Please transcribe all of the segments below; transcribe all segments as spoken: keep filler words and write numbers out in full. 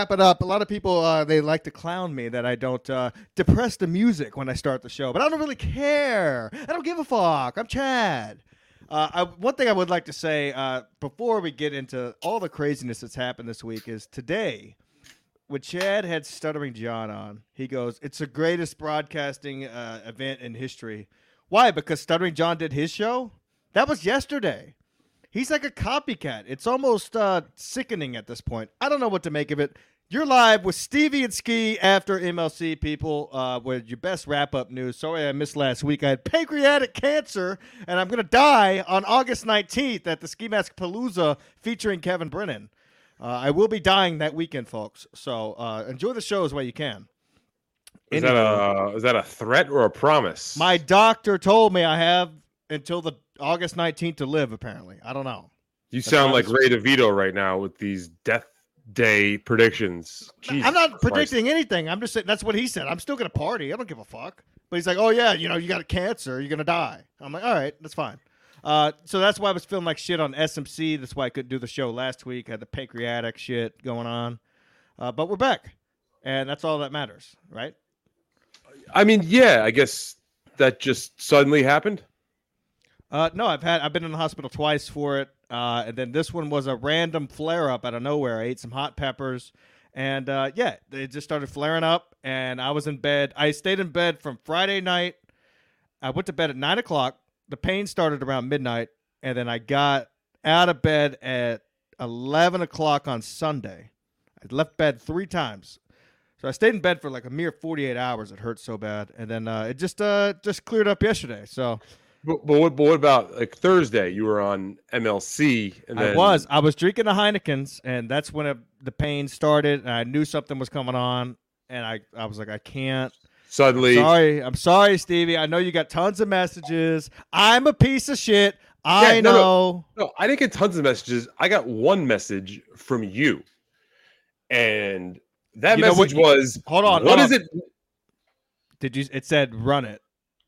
wrap it up. A lot of people, uh, they like to clown me that I don't uh, depress the music when I start the show, but I don't really care. I don't give a fuck. I'm Chad. Uh, I, one thing I would like to say uh, before we get into all the craziness that's happened this week is today, when Chad had Stuttering John on, he goes, it's the greatest broadcasting uh, event in history. Why? Because Stuttering John did his show? That was yesterday. He's like a copycat. It's almost uh, sickening at this point. I don't know what to make of it. You're live with Stevie and Ski after M L C, people, uh, with your best wrap-up news. Sorry I missed last week. I had pancreatic cancer, and I'm going to die on August nineteenth at the Ski Mask Palooza featuring Kevin Brennan. Uh, I will be dying that weekend, folks. So uh, enjoy the show as well you can. Is anyway, that a is that a threat or a promise? My doctor told me I have until the August nineteenth to live, apparently. I don't know. You That's sound like Ray DeVito right now with these death day predictions. Jesus I'm not Christ. predicting anything. I'm just saying that's what he said. I'm still going to party. I don't give a fuck. But he's like, oh, yeah, you know, you got a cancer. You're going to die. I'm like, all right, that's fine. Uh, so that's why I was feeling like shit on S M C. That's why I couldn't do the show last week. I had the pancreatic shit going on. Uh, but we're back. And that's all that matters, right? I mean, yeah, I guess that just suddenly happened. Uh, no, I've had I've been in the hospital twice for it, uh, and then this one was a random flare up out of nowhere. I ate some hot peppers, and uh, yeah, they just started flaring up, and I was in bed. I stayed in bed from Friday night. I went to bed at nine o'clock. The pain started around midnight, and then I got out of bed at eleven o'clock on Sunday. I left bed three times. So I stayed in bed for like a mere forty-eight hours. It hurt so bad, and then uh, it just uh, just cleared up yesterday. So. But, but, what, but what about like Thursday? You were on M L C. And then... I was. I was drinking the Heinekens, and that's when it, the pain started, and I knew something was coming on, and I, I was like, I can't. Suddenly. I'm sorry. I'm sorry, Stevie. I know you got tons of messages. I'm a piece of shit. I yeah, no, know. No, no, I didn't get tons of messages. I got one message from you, and that you message what, was, hold on. What hold is on. it? Did you? It said run it.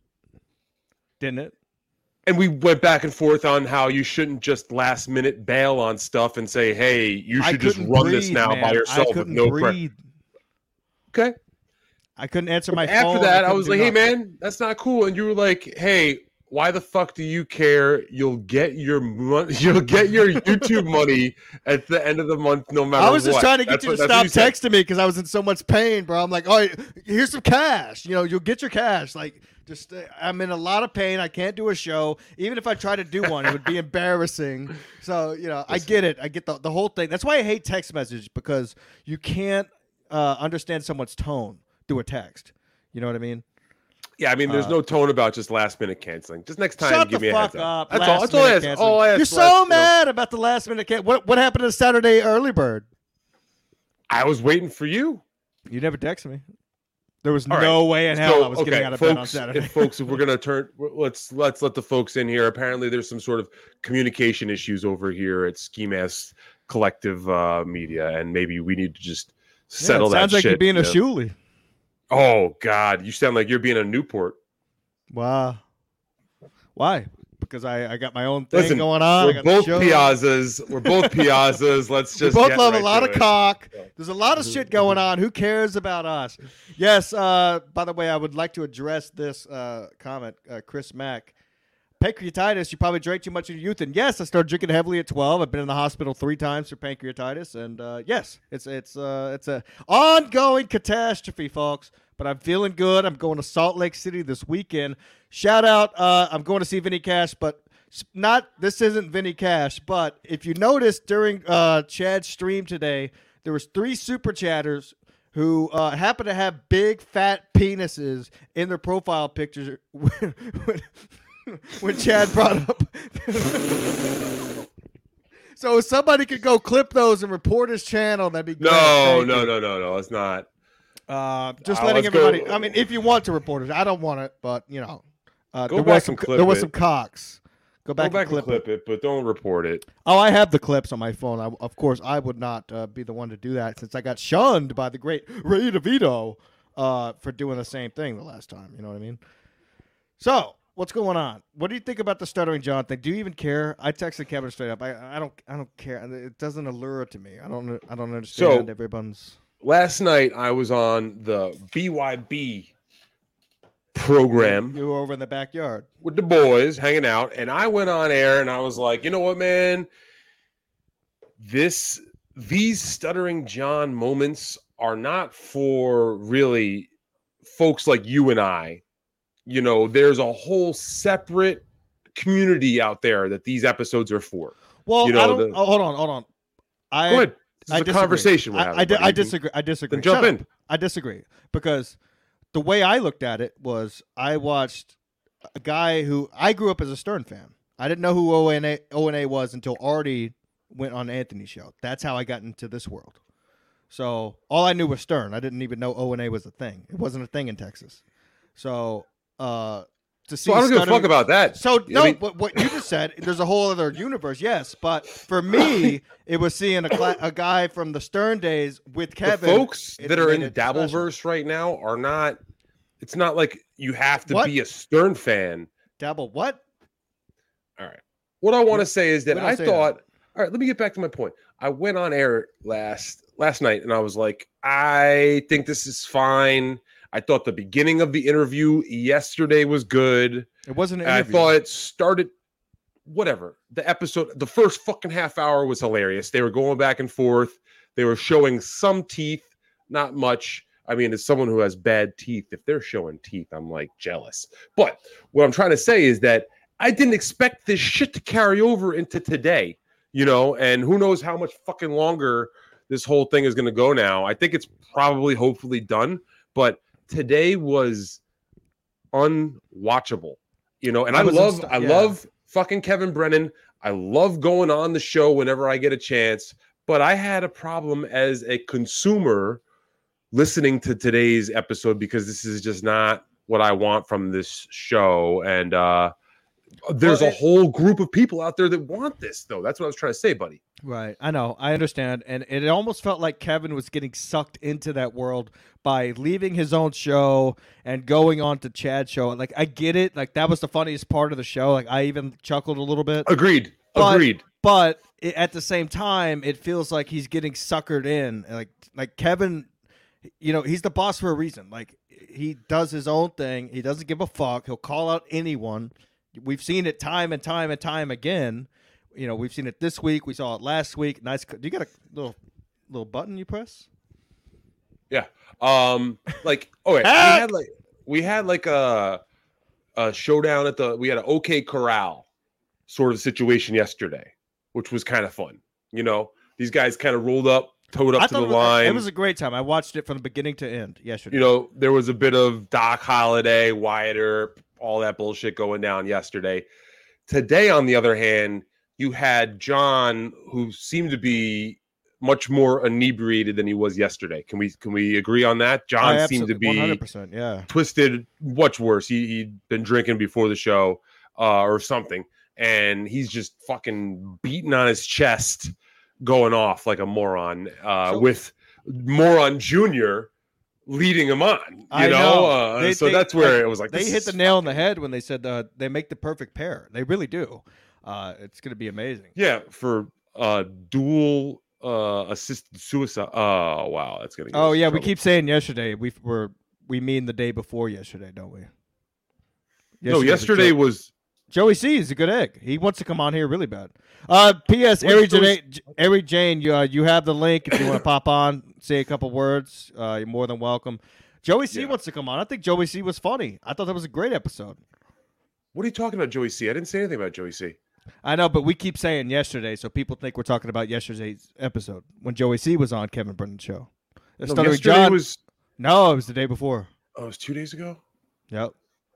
Didn't it? And we went back and forth on how you shouldn't just last minute bail on stuff and say, hey, you should just run breathe, this now man. by yourself with no breathe. Pre- okay. I couldn't answer my After phone. After that, I, I was like, nothing. hey, man, that's not cool. And you were like, hey, why the fuck do you care? You'll get your money. You'll get your YouTube money at the end of the month, no matter what. I was just what. trying to get that's you what, to stop texting me because I was in so much pain, bro. I'm like, oh, here's some cash. You know, you'll get your cash. Like, just uh, I'm in a lot of pain. I can't do a show. Even if I try to do one, it would be embarrassing. So, you know, I get it. I get the the whole thing. That's why I hate text messages, because you can't uh, understand someone's tone through a text. You know what I mean? Yeah, I mean, there's uh, no tone about just last minute canceling. Just next time, shut give the me a fuck heads up. up. That's last all. That's all I ask. All I ask You're so last, mad you know, about the last minute cancel. What what happened to the Saturday early bird? I was waiting for you. You never texted me. There was all no right. way in hell so, I was okay, getting out of folks, bed on Saturday. If folks, if we're gonna turn, let's let's let the folks in here. Apparently, there's some sort of communication issues over here at Ski Mask Collective uh, Media, and maybe we need to just settle yeah, it sounds that like shit. you're being you a know? Shuley. Oh God, you sound like you're being a Newport. Wow. Why? Because I, I got my own thing Listen, going on. We're I got both the show. piazzas. We're both piazzas. Let's just we both get love right a lot to of it. cock. There's a lot of shit going on. Who cares about us? Yes. Uh, by the way, I would like to address this uh, comment, uh, Chris Mack. Pancreatitis, you probably drank too much in your youth. And yes, I started drinking heavily at twelve. I've been in the hospital three times for pancreatitis. And uh, yes, it's it's uh, it's a ongoing catastrophe, folks. But I'm feeling good. I'm going to Salt Lake City this weekend. Shout out, uh, I'm going to see Vinny Cash, but not this isn't Vinny Cash. But if you noticed during uh, Chad's stream today, there was three super chatters who uh, happen to have big fat penises in their profile pictures when, when, when Chad brought up. So if somebody could go clip those and report his channel, that'd be great. No, no, no, no, no. It's not. Uh, just Uh, letting let's everybody. go- I mean, if you want to report it, I don't want it, but you know, uh, Go there back was some and clip there was it. some cocks. Go back, Go back and clip, and clip it. it. but don't report it. Oh, I have the clips on my phone. I, of course, I would not uh, be the one to do that since I got shunned by the great Ray DeVito uh, for doing the same thing the last time. You know what I mean? So, what's going on? What do you think about the Stuttering John thing? Do you even care? I texted Kevin straight up. I, I don't I don't care. It doesn't allure to me. I don't I don't understand So- everyone's. last night I was on the B Y B program You were over in the backyard. with the boys hanging out, and I went on air and I was like, you know what, man? This these Stuttering John moments are not for really folks like you and I. You know, there's a whole separate community out there that these episodes are for. Well, You know, I don't. the- oh, hold on, hold on. I, Go ahead. This I is a disagree. conversation we're I, having. I, di- buddy. I You can- disagree. I disagree. Then jump Shut up. in. I disagree because the way I looked at it was I watched a guy who I grew up as a Stern fan. I didn't know who O N A, O N A was until Artie went on Anthony's show. That's how I got into this world. So all I knew was Stern. I didn't even know O N A was a thing. It wasn't a thing in Texas. So uh, to see So I don't give a Stuttering- fuck about that. So no, I mean- what, what you just said, there's a whole other universe, yes. But for me, it was seeing a, cla- a guy from the Stern days with The Kevin. folks it that are made in it special. Dabbleverse right now are not. It's not like you have to What? be a Stern fan. Dabble what? All right. What I want to say is that we don't I say thought. All right. Let me get back to my point. I went on air last last night and I was like, I think this is fine. I thought the beginning of the interview yesterday was good. It wasn't an And I interview. thought it started. Whatever. The episode, the first fucking half hour was hilarious. They were going back and forth. They were showing some teeth, not much. I mean, as someone who has bad teeth, if they're showing teeth, I'm like jealous. But what I'm trying to say is that I didn't expect this shit to carry over into today, you know, and who knows how much fucking longer this whole thing is going to go now. I think it's probably, hopefully done, but today was unwatchable, you know, and I, I was love, insta- I yeah. love fucking Kevin Brennan. I love going on the show whenever I get a chance, but I had a problem as a consumer listening to today's episode because this is just not what I want from this show. And uh, there's Well, a it- whole group of people out there that want this, though. That's what I was trying to say, buddy. Right. I know. I understand. And it almost felt like Kevin was getting sucked into that world by leaving his own show and going on to Chad's show. Like, I get it. Like, that was the funniest part of the show. Like, I even chuckled a little bit. Agreed. But- Agreed. But it, at the same time, it feels like he's getting suckered in. Like, like Kevin, you know, he's the boss for a reason. Like, he does his own thing. He doesn't give a fuck. He'll call out anyone. We've seen it time and time and time again. You know, we've seen it this week. We saw it last week. Nice. Do you got a little little button you press? Yeah. Um. Like, okay, we Ah! had like we had like a a showdown at the. We had an OK Corral sort of situation yesterday, which was kind of fun. You know, these guys kind of rolled up, towed up I to thought the it was, line. it was a great time. I watched it from the beginning to end yesterday. You know, there was a bit of Doc Holliday, Wyatt Earp, all that bullshit going down yesterday. Today, on the other hand, you had John, who seemed to be much more inebriated than he was yesterday. Can we can we agree on that? John I seemed to absolutely- one be hundred percent. Yeah. twisted, much worse. He, he'd been drinking before the show uh, or something, and he's just fucking beating on his chest, going off like a moron uh, So- with Moron Junior leading him on. You I know, know. Uh, They- so they- that's where like, it was like They this hit the is nail on the fucking- head when they said uh, they make the perfect pair. They really do. Uh, it's going to be amazing. Yeah, for uh, dual uh, assisted suicide. Oh wow, that's gonna. Get Oh us in yeah, we trouble. keep saying yesterday. We were we mean the day before yesterday, don't we? No, was yesterday Joe- was. Joey C is a good egg. He wants to come on here really bad. Uh, P S. What's Eric Joey's- Jane, Eric Jane, you uh, you have the link if you want to pop on, say a couple words. Uh, you're more than welcome. Joey C Yeah. wants to come on. I think Joey C was funny. I thought that was a great episode. What are you talking about, Joey C? I didn't say anything about Joey C. I know, but we keep saying yesterday, so people think we're talking about yesterday's episode when Joey C was on Kevin Brennan's show. No, Stuttering yesterday John- was. No, it was the day before. Oh, it was two days ago. Yep.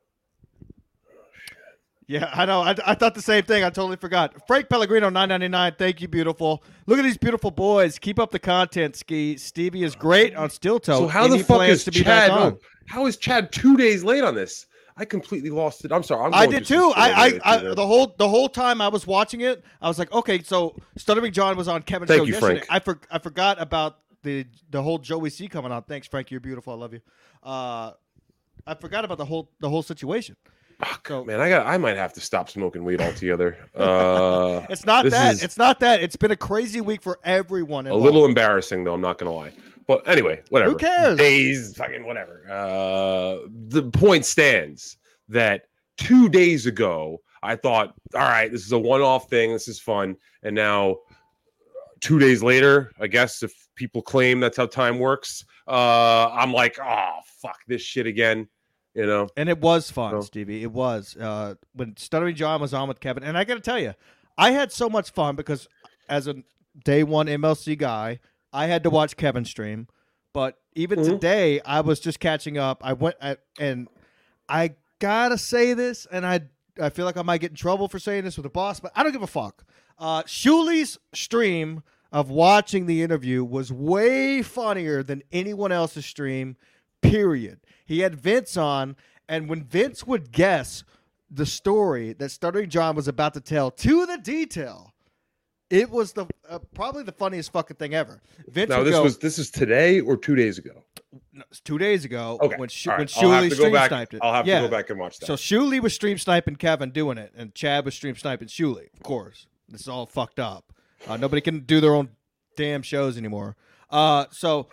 Yeah, I know. I, I thought the same thing. I totally forgot. Frank Pellegrino, nine ninety-nine. Thank you, beautiful. Look at these beautiful boys. Keep up the content, Ski. Stevie is great on Steel Toe. So how Any the fuck plans is to be Chad? back on? No, how is Chad two days late on this? I completely lost it. I'm sorry. I'm I going did through some too. shit over I, there, I, I too, the whole the whole time I was watching it, I was like, okay, so Stuttering John was on Kevin's Thank show you, yesterday. Frank. I for, I forgot about the the whole Joey C coming on. Thanks, Frank. You're beautiful. I love you. Uh, I forgot about the whole the whole situation. Oh, So- man, I got. I might have to stop smoking weed altogether. Uh, It's not this that. is It's not that. It's been a crazy week for everyone. a involved. little embarrassing, though. I'm not gonna lie. But anyway, whatever. Who cares? Days, fucking whatever. Uh, the point stands that two days ago, I thought, all right, this is a one-off thing. This is fun. And now, two days later, I guess if people claim that's how time works, uh, I'm like, oh, fuck this shit again. You know? And it was fun, So- Stevie. It was. Uh, when Stuttering John was on with Kevin. And I got to tell you, I had so much fun because as a day one M L C guy, I had to watch Kevin stream. But even Mhm. today, I was just catching up. I went at, and I gotta say this, and I I feel like I might get in trouble for saying this with the boss, but I don't give a fuck. Uh, Shuli's stream of watching the interview was way funnier than anyone else's stream. Period. He had Vince on, and when Vince would guess the story that Stuttering John was about to tell to the detail, it was the uh, probably the funniest fucking thing ever. Vince Now would this go, was this is today or two days ago. no, it's two days ago Okay, when Sh- all when right. I'll have Shuli to go stream back. sniped it. I'll have yeah. to go back and watch that. So Shuli was stream sniping Kevin doing it, and Chad was stream sniping Shuli. Of course, this is all fucked up. Uh, nobody can do their own damn shows anymore. Uh, so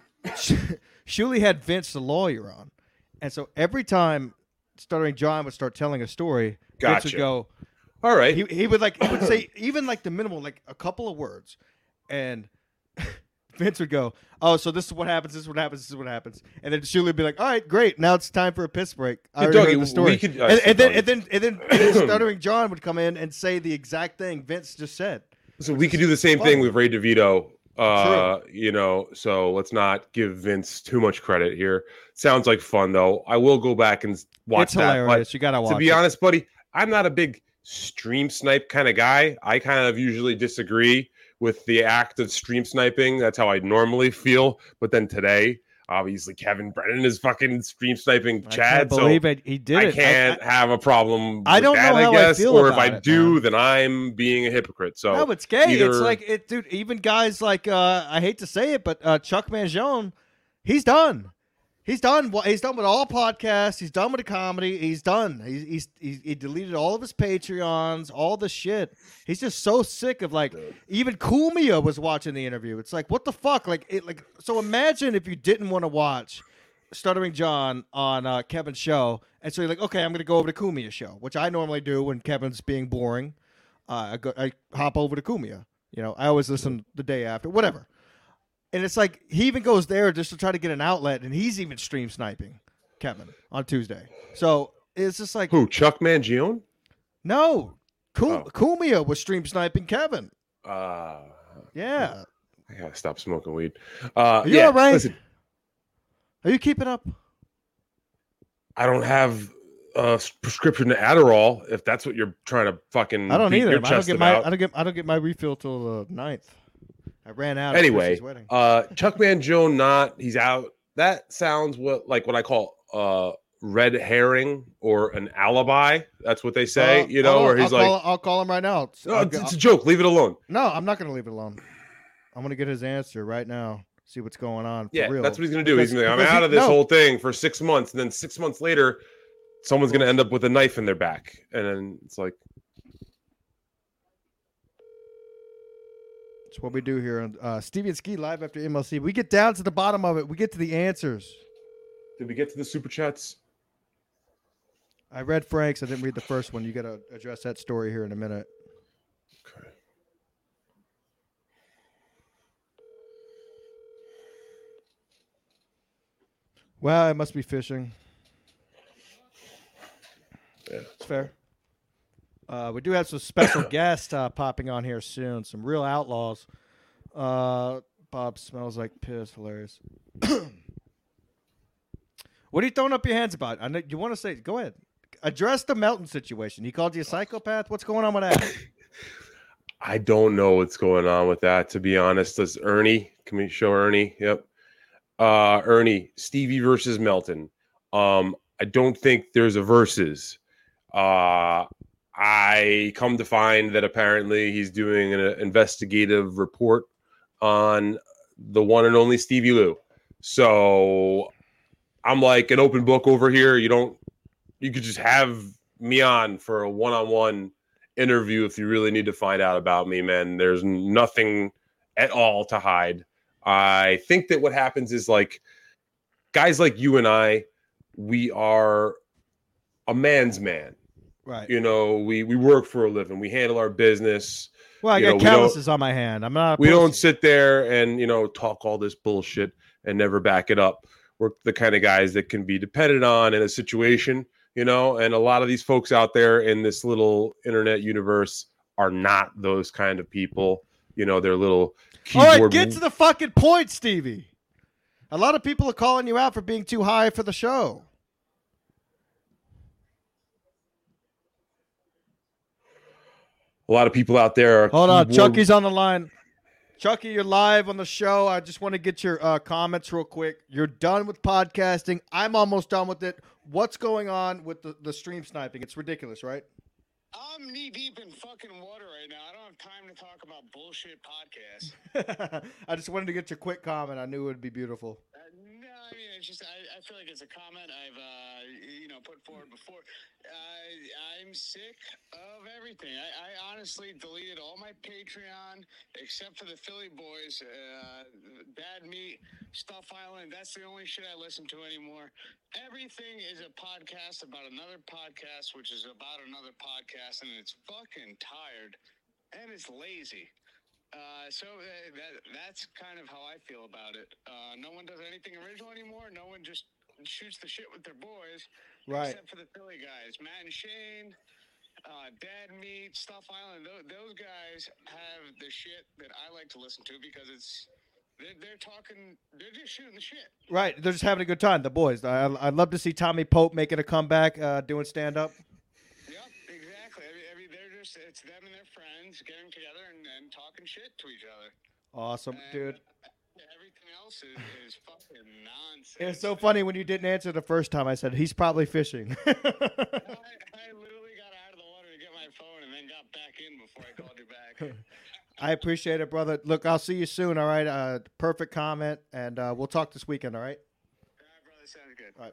Shuli had Vince the lawyer on, and so every time Stuttering John would start telling a story, Vince would Gotcha. go. All right. He he would like he would say even like the minimal, like a couple of words, and Vince would go, "Oh, so this is what happens. This is what happens. This is what happens." And then Shuli would be like, "All right, great. Now it's time for a piss break." I Hey, already Dougie, heard the story. we could- uh, and, and then Dougie. and then and then, and then Stuttering John would come in and say the exact thing Vince just said. So we could do the same thing fun. with Ray DeVito. Uh, you know, so let's not give Vince too much credit here. Sounds like fun though. I will go back and watch It's that. hilarious. You gotta watch. To be it. honest, buddy, I'm not a big stream snipe kind of guy. I kind of usually disagree with the act of stream sniping. That's how I normally feel. But then today, obviously, Kevin Brennan is fucking stream sniping I Chad. can't So believe it. He did I it. can't have a problem. I with don't that, know how I I guess. feel or if about I it, do, man. then I'm being a hypocrite. So No, it's gay. It's either- like it, dude. Even guys like uh, I hate to say it, but uh, Chuck Mangione, he's done. He's done. Well, he's done with all podcasts. He's done with the comedy. He's done. He's, he's, he's he deleted all of his Patreons, all the shit. He's just so sick of like. Even Kumia was watching the interview. It's like, what the fuck? Like, it, like. So imagine if you didn't want to watch Stuttering John on uh, Kevin's show, and so you're like, okay, I'm going to go over to Kumia's show, which I normally do when Kevin's being boring. Uh, I go, I hop over to Kumia. You know, I always listen the day after, whatever. And it's like he even goes there just to try to get an outlet, and he's even stream sniping Kevin on Tuesday. So it's just like, Who? Chuck Mangione? no, Kum- Oh. Kumia was stream sniping Kevin. Uh, Yeah, I gotta stop smoking weed. Uh, are you yeah, all right? listen, Are you keeping up? I don't have a prescription to Adderall. If that's what you're trying to fucking, I don't beat either. your I don't chest get my about. I don't get I don't get my refill till the ninth. I ran out. at Anyway, Chrissy's wedding. uh, Chuck Mangione, not he's out. That sounds what like what I call uh red herring or an alibi. That's what they say. Uh, you know, I'll- where he's I'll like, call, I'll call him right now. It's- "No, I'll it's, go- it's a joke. Leave it alone." no, I'm not going to leave it alone. I'm going to get his answer right now. See what's going on. For Yeah, real. that's what he's gonna do. He's Because- gonna be like, I'm because out he- of this no. whole thing for six months, and then six months later, someone's gonna end up with a knife in their back, and then it's like, It's what we do here on uh, Stevie and Ski live after M L C. We get down to the bottom of it. We get to the answers. did we get to the super chats? I read Frank's. I didn't read the first one. You got to address that story here in a minute. Okay. Well, I must be fishing. Yeah. It's fair. Uh, we do have some special guests uh, popping on here soon. Some real outlaws. Uh, Bob smells like piss. Hilarious. What are you throwing up your hands about? I know you want to say. Go ahead. Address the Melton situation. He called you a psychopath. What's going on with that? I don't know what's going on with that, to be honest. Does Ernie? Can we show Ernie? Yep. Uh, Ernie, Stevie versus Melton. Um, I don't think there's a versus. Uh, I come to find that apparently he's doing an investigative report on the one and only Stevie Lou. So I'm like an open book over here. You don't, you could just have me on for a one-on-one interview if you really need to find out about me, man. There's nothing at all to hide. I think that what happens is like guys like you and I, we are a man's man. Right. You know, we we work for a living. We handle our business. Well, I you got know, we calluses don't- on my hand. I'm not. A We pussy. don't sit there and, you know, talk all this bullshit and never back it up. We're the kind of guys that can be depended on in a situation, you know, and a lot of these folks out there in this little internet universe are not those kind of people. You know, they're little All right, keyboard. get to the fucking point, Stevie. A lot of people are calling you out for being too high for the show. A lot of people out there are Hold on, keyboard- Chucky's on the line. Chucky, you're live on the show. I just want to get your uh, comments real quick. You're done with podcasting. I'm almost done with it. What's going on with the, the stream sniping? It's ridiculous, right? I'm knee deep in fucking water right now. I don't have time to talk about bullshit podcasts. I just wanted to get your quick comment. I knew it would be beautiful. Uh, no, I mean, it's just, I, I feel like it's a comment I've, uh, you know, put forward before. Uh, I'm sick of everything. I, I honestly deleted all my Patreon except for the Philly Boys, uh, Bad Meat, Stuff Island. That's the only shit I listen to anymore. Everything is a podcast about another podcast, which is about another podcast, and it's fucking tired and it's lazy. Uh, so uh, that that's kind of how I feel about it. Uh, no one does anything original anymore. No one just shoots the shit with their boys, Right. except for the Philly guys, Matt and Shane, uh, Dad Meat, Stuff Island. Those, those guys have the shit that I like to listen to because it's they're, they're talking, they're just shooting the shit. Right. They're just having a good time, the boys. I, I'd love to see Tommy Pope making a comeback, uh, doing stand-up. Yep, exactly. I mean, I mean, they're just it's them and their friends getting together and, and talking shit to each other. Awesome, And dude. everything else is, is fucking nonsense. It was so funny when you didn't answer the first time. I said, he's probably fishing. I, I literally got out of the water to get my phone and then got back in before I called you back. I appreciate it, brother. Look, I'll see you soon, all right? Uh, perfect comment, and uh, we'll talk this weekend, all right? All right, brother, sounds good. All right.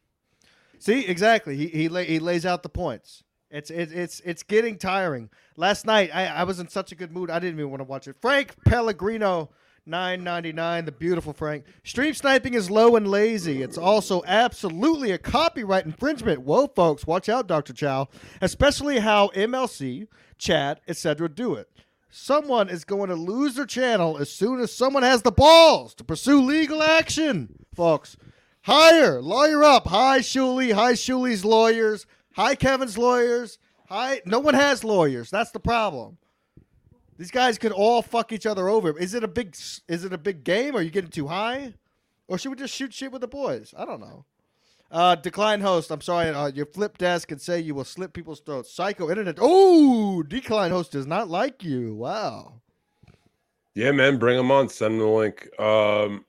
See, exactly. He he, lay, he lays out the points. It's it's it's it's getting tiring. Last night, I, I was in such a good mood, I didn't even want to watch it. Frank Pellegrino, nine ninety-nine, the beautiful Frank. Stream sniping is low and lazy. It's also absolutely a copyright infringement. Whoa, folks, watch out, Doctor Chow. Especially how M L C, Chad, et cetera do it. Someone is going to lose their channel as soon as someone has the balls to pursue legal action, folks. Hire, lawyer up. Hi, Shuley. Hi, Shuley's lawyers. Hi, Kevin's lawyers. Hi. No one has lawyers. That's the problem. These guys could all fuck each other over. Is it a big? Is it a big game? Are you getting too high, or should we just shoot shit with the boys? I don't know. Uh, decline host. I'm sorry. Uh, your flip desk can say you will slit people's throats. Psycho internet. Oh, decline host does not like you. Wow. Yeah, man, bring them on. Send them the link. Um,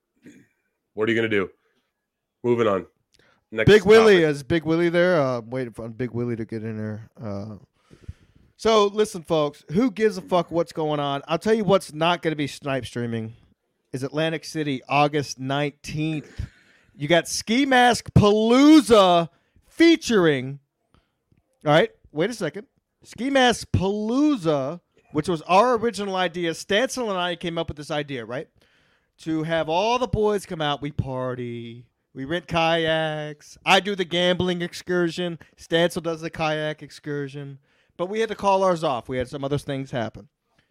what are you gonna do? Moving on. Next Big Willie topic. is Big Willie there. Uh, I'm waiting for Big Willie to get in there. Uh, so listen, folks. Who gives a fuck what's going on? I'll tell you what's not going to be snipe streaming is Atlantic City, August nineteenth. You got Ski Mask Palooza featuring. All right, wait a second. Ski Mask Palooza, which was our original idea. Stancil and I came up with this idea, right? To have all the boys come out, we party. We rent kayaks. I do the gambling excursion. Stancil does the kayak excursion. But we had to call ours off. We had some other things happen.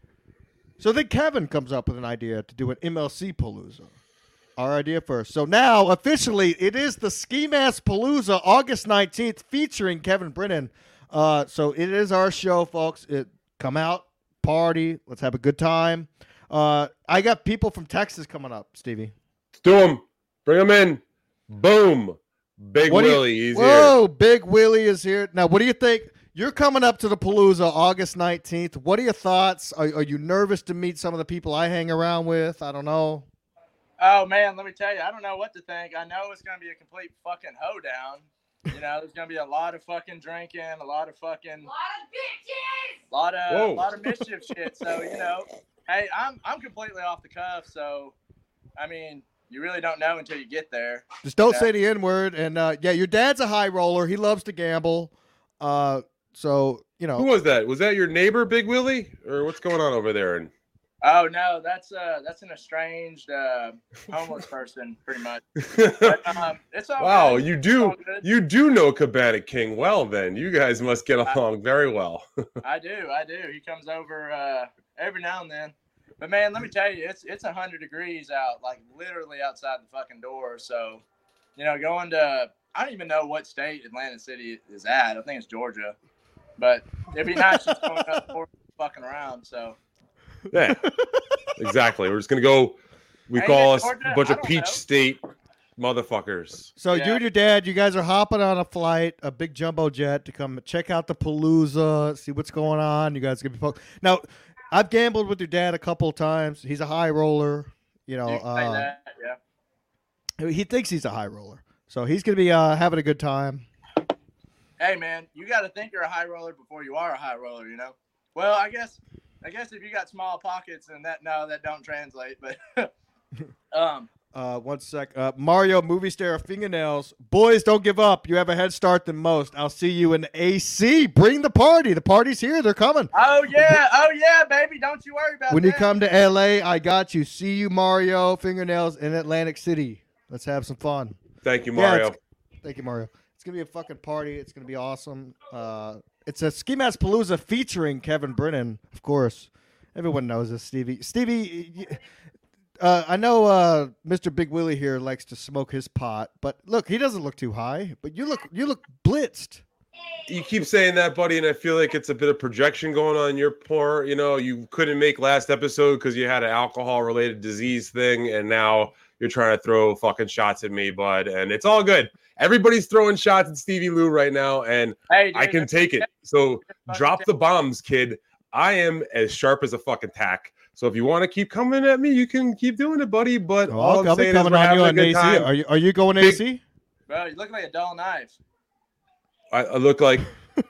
So then Kevin comes up with an idea to do an M L C Palooza. Our idea first. So now, officially, it is the Ski Mask Palooza, August nineteenth, featuring Kevin Brennan. Uh, so it is our show, folks. It Come out, party. Let's have a good time. Uh, I got people from Texas coming up, Stevie. Let's do them. Bring them in. Boom. Big What do you- Willie. He's Whoa, Big Willie is here. Now, what do you think? You're coming up to the Palooza August nineteenth. What are your thoughts? Are, are you nervous to meet some of the people I hang around with? I don't know. Oh man, let me tell you, I don't know what to think. I know it's gonna be a complete fucking hoedown. You know, there's gonna be a lot of fucking drinking, a lot of fucking, lot of bitches. lot of, Whoa. lot of mischief shit. So you know, hey, I'm I'm completely off the cuff. So, I mean, you really don't know until you get there. Just don't Yeah. say the N word. And uh, yeah, your dad's a high roller. He loves to gamble. Uh, so you Who know, was that? Was that your neighbor, Big Willie? Or what's going on over there? And Oh no, that's uh that's an estranged uh homeless person, pretty much. But, um, it's all Wow, good. you It's do all good. you do know Cabana King well then. You guys must get along very well. I do, I do. He comes over uh every now and then. But man, let me tell you, it's it's a hundred degrees out, like literally outside the fucking door. So, you know, going to I don't even know what state Atlantic City is at. I think it's Georgia. But it'd be nice just going up and fucking around. So Yeah. Exactly. We're just gonna go we Ain't call it us Georgia? a bunch I of don't Peach know. State motherfuckers. So Yeah. you and your dad, you guys are hopping on a flight, a big jumbo jet to come check out the Palooza, see what's going on. You guys gonna be po- now. I've gambled with your dad a couple of times. He's a high roller. You know, you can say uh, that, yeah. he thinks he's a high roller, so he's gonna be uh, having a good time. Hey man, you got to think you're a high roller before you are a high roller, you know. Well, I guess, I guess if you got small pockets and that, no, that don't translate. But, um, Uh, one sec. Uh, Mario, movie star, fingernails. Boys, don't give up. You have a head start than most. I'll see you in A C. Bring the party. The party's here. They're coming. oh yeah, oh yeah, baby, don't you worry about When that. you come to L A, I got you. See you, Mario, fingernails in Atlantic City. Let's have some fun. Thank you, Yeah, Mario. it's- Thank you, Mario. It's gonna be a fucking party. It's gonna be awesome. Uh, it's a Ski Mask Palooza featuring Kevin Brennan, of course. Everyone knows this, Stevie. Stevie, y- uh, I know uh, Mister Big Willie here likes to smoke his pot, but look, he doesn't look too high. But you look, you look blitzed. You keep saying that, buddy, and I feel like it's a bit of projection going on in your part. You know, you couldn't make last episode because you had an alcohol-related disease thing, and now you're trying to throw fucking shots at me, bud. And it's all good. Everybody's throwing shots at Stevie Lou right now, and Hey, dude, I can take it. So drop the bombs, kid. I am as sharp as a fucking tack. So if you want to keep coming at me, you can keep doing it, buddy. But Oh, all I'm I'll be saying is coming we're on having you a on good A C. time. Are you, are you going Big- A C? Bro, you look like a dull knife. I, I look like.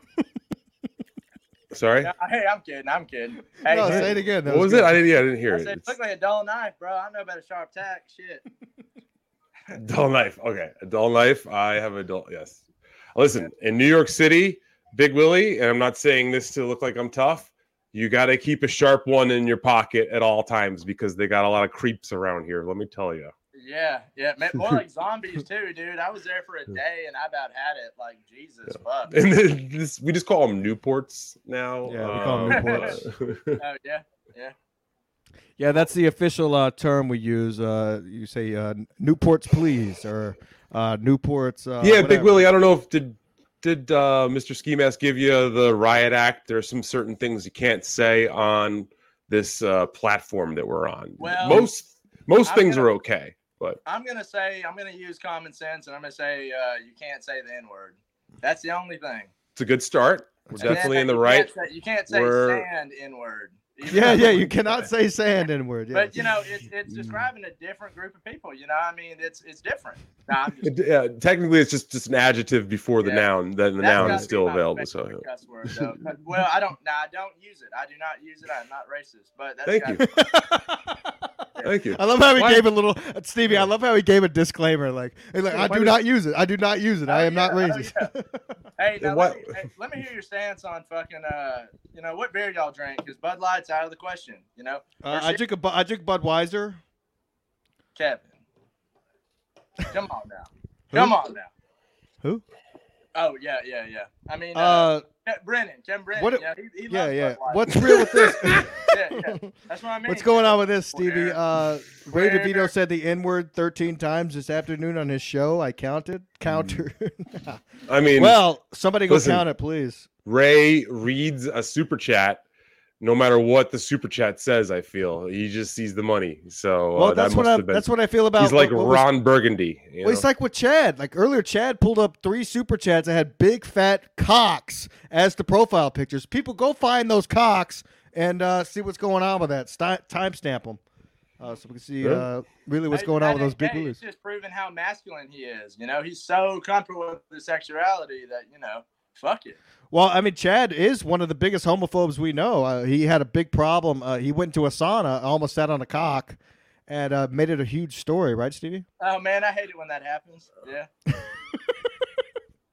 Sorry. Yeah, hey, I'm kidding. I'm kidding. Hey, No, dude, say it again. That What was good. it? I didn't. Yeah, I didn't hear I it. said, It's look like a dull knife, bro. I know about a sharp tack. Shit. a dull knife. Okay, a dull knife. I have a dull. Yes. Listen, in New York City, Big Willie, and I'm not saying this to look like I'm tough. You got to keep a sharp one in your pocket at all times because they got a lot of creeps around here. Let me tell you. Yeah, yeah, man. More like zombies too, dude. I was there for a day and I about had it. Like Jesus, fuck. And then this, we just call them Newports now. Yeah, we call 'em Um, Newports. Oh yeah, yeah. Yeah, that's the official uh, term we use. Uh, you say uh, Newports, please, or uh, Newports. Uh, yeah, Big whatever. Willie. I don't know if did did uh, Mister Ski Mask give you the riot act? There's some certain things you can't say on this uh, platform that we're on. Well, most most I'm things gonna- are okay, but I'm gonna say I'm gonna use common sense and I'm gonna say uh, you can't say the N word. That's the only thing. it's a good start. We're And And definitely then in the you right. Can't say, you can't say We're- sand N word. Yeah, yeah, you cannot say sand in word. Yeah. But you know, it's it's describing a different group of people. You know, I mean, it's it's different. Nah, I'm just, Yeah, technically, it's just, just an adjective before the Yeah. noun. Then the that's noun gotta is be still my available. So, favorite cuss word, though. But- well, I don't. Nah, I don't use it. I do not use it. I'm not racist. But that's thank you, gotta- thank you. I love how he Why- gave a little Stevie. I love how he gave a disclaimer, like, hey, like Yeah, I why do does- not use it. I do not use it. I Oh, am not yeah, oh, racist. Hey, now what- let, me, hey, let me hear your stance on fucking. Uh, you know what beer y'all drink? Because Bud Light's out of the question. You know, Uh, Or I shit, drink a Bu- I drink Budweiser. Kevin. Come on now. Who? Come on now. Who? Oh yeah, yeah, yeah. I mean, uh, Uh, Ke- Brennan, Kim Brennan. what- yeah, he, he yeah, loves yeah. Budweiser. What's real with this? yeah, yeah. That's what I mean. What's going on with this, Stevie? Where- Uh, Ray where- DeVito said the N word thirteen times this afternoon on his show. I counted. Counter. I mean, well, somebody go listen. count it, please. Ray reads a super chat. No matter what the super chat says, I feel he just sees the money. So Well, uh, that's that what must I. have been. That's what I feel about. He's like what was- Ron Burgundy. you Well, it's know? like with Chad. Like earlier, Chad pulled up three super chats that had big fat cocks as the profile pictures. People go find those cocks and uh, see what's going on with that. Sti- timestamp them uh, so we can see Really? uh, really what's Hey, going on with hey, those big hey, willies. It's just proving how masculine he is. You know, he's so comfortable with his sexuality that you know, fuck it. Well, I mean, Chad is one of the biggest homophobes we know. Uh, he had a big problem. Uh, he went to a sauna, almost sat on a cock, and uh, made it a huge story, right, Stevie? Oh man, I hate it when that happens. Yeah.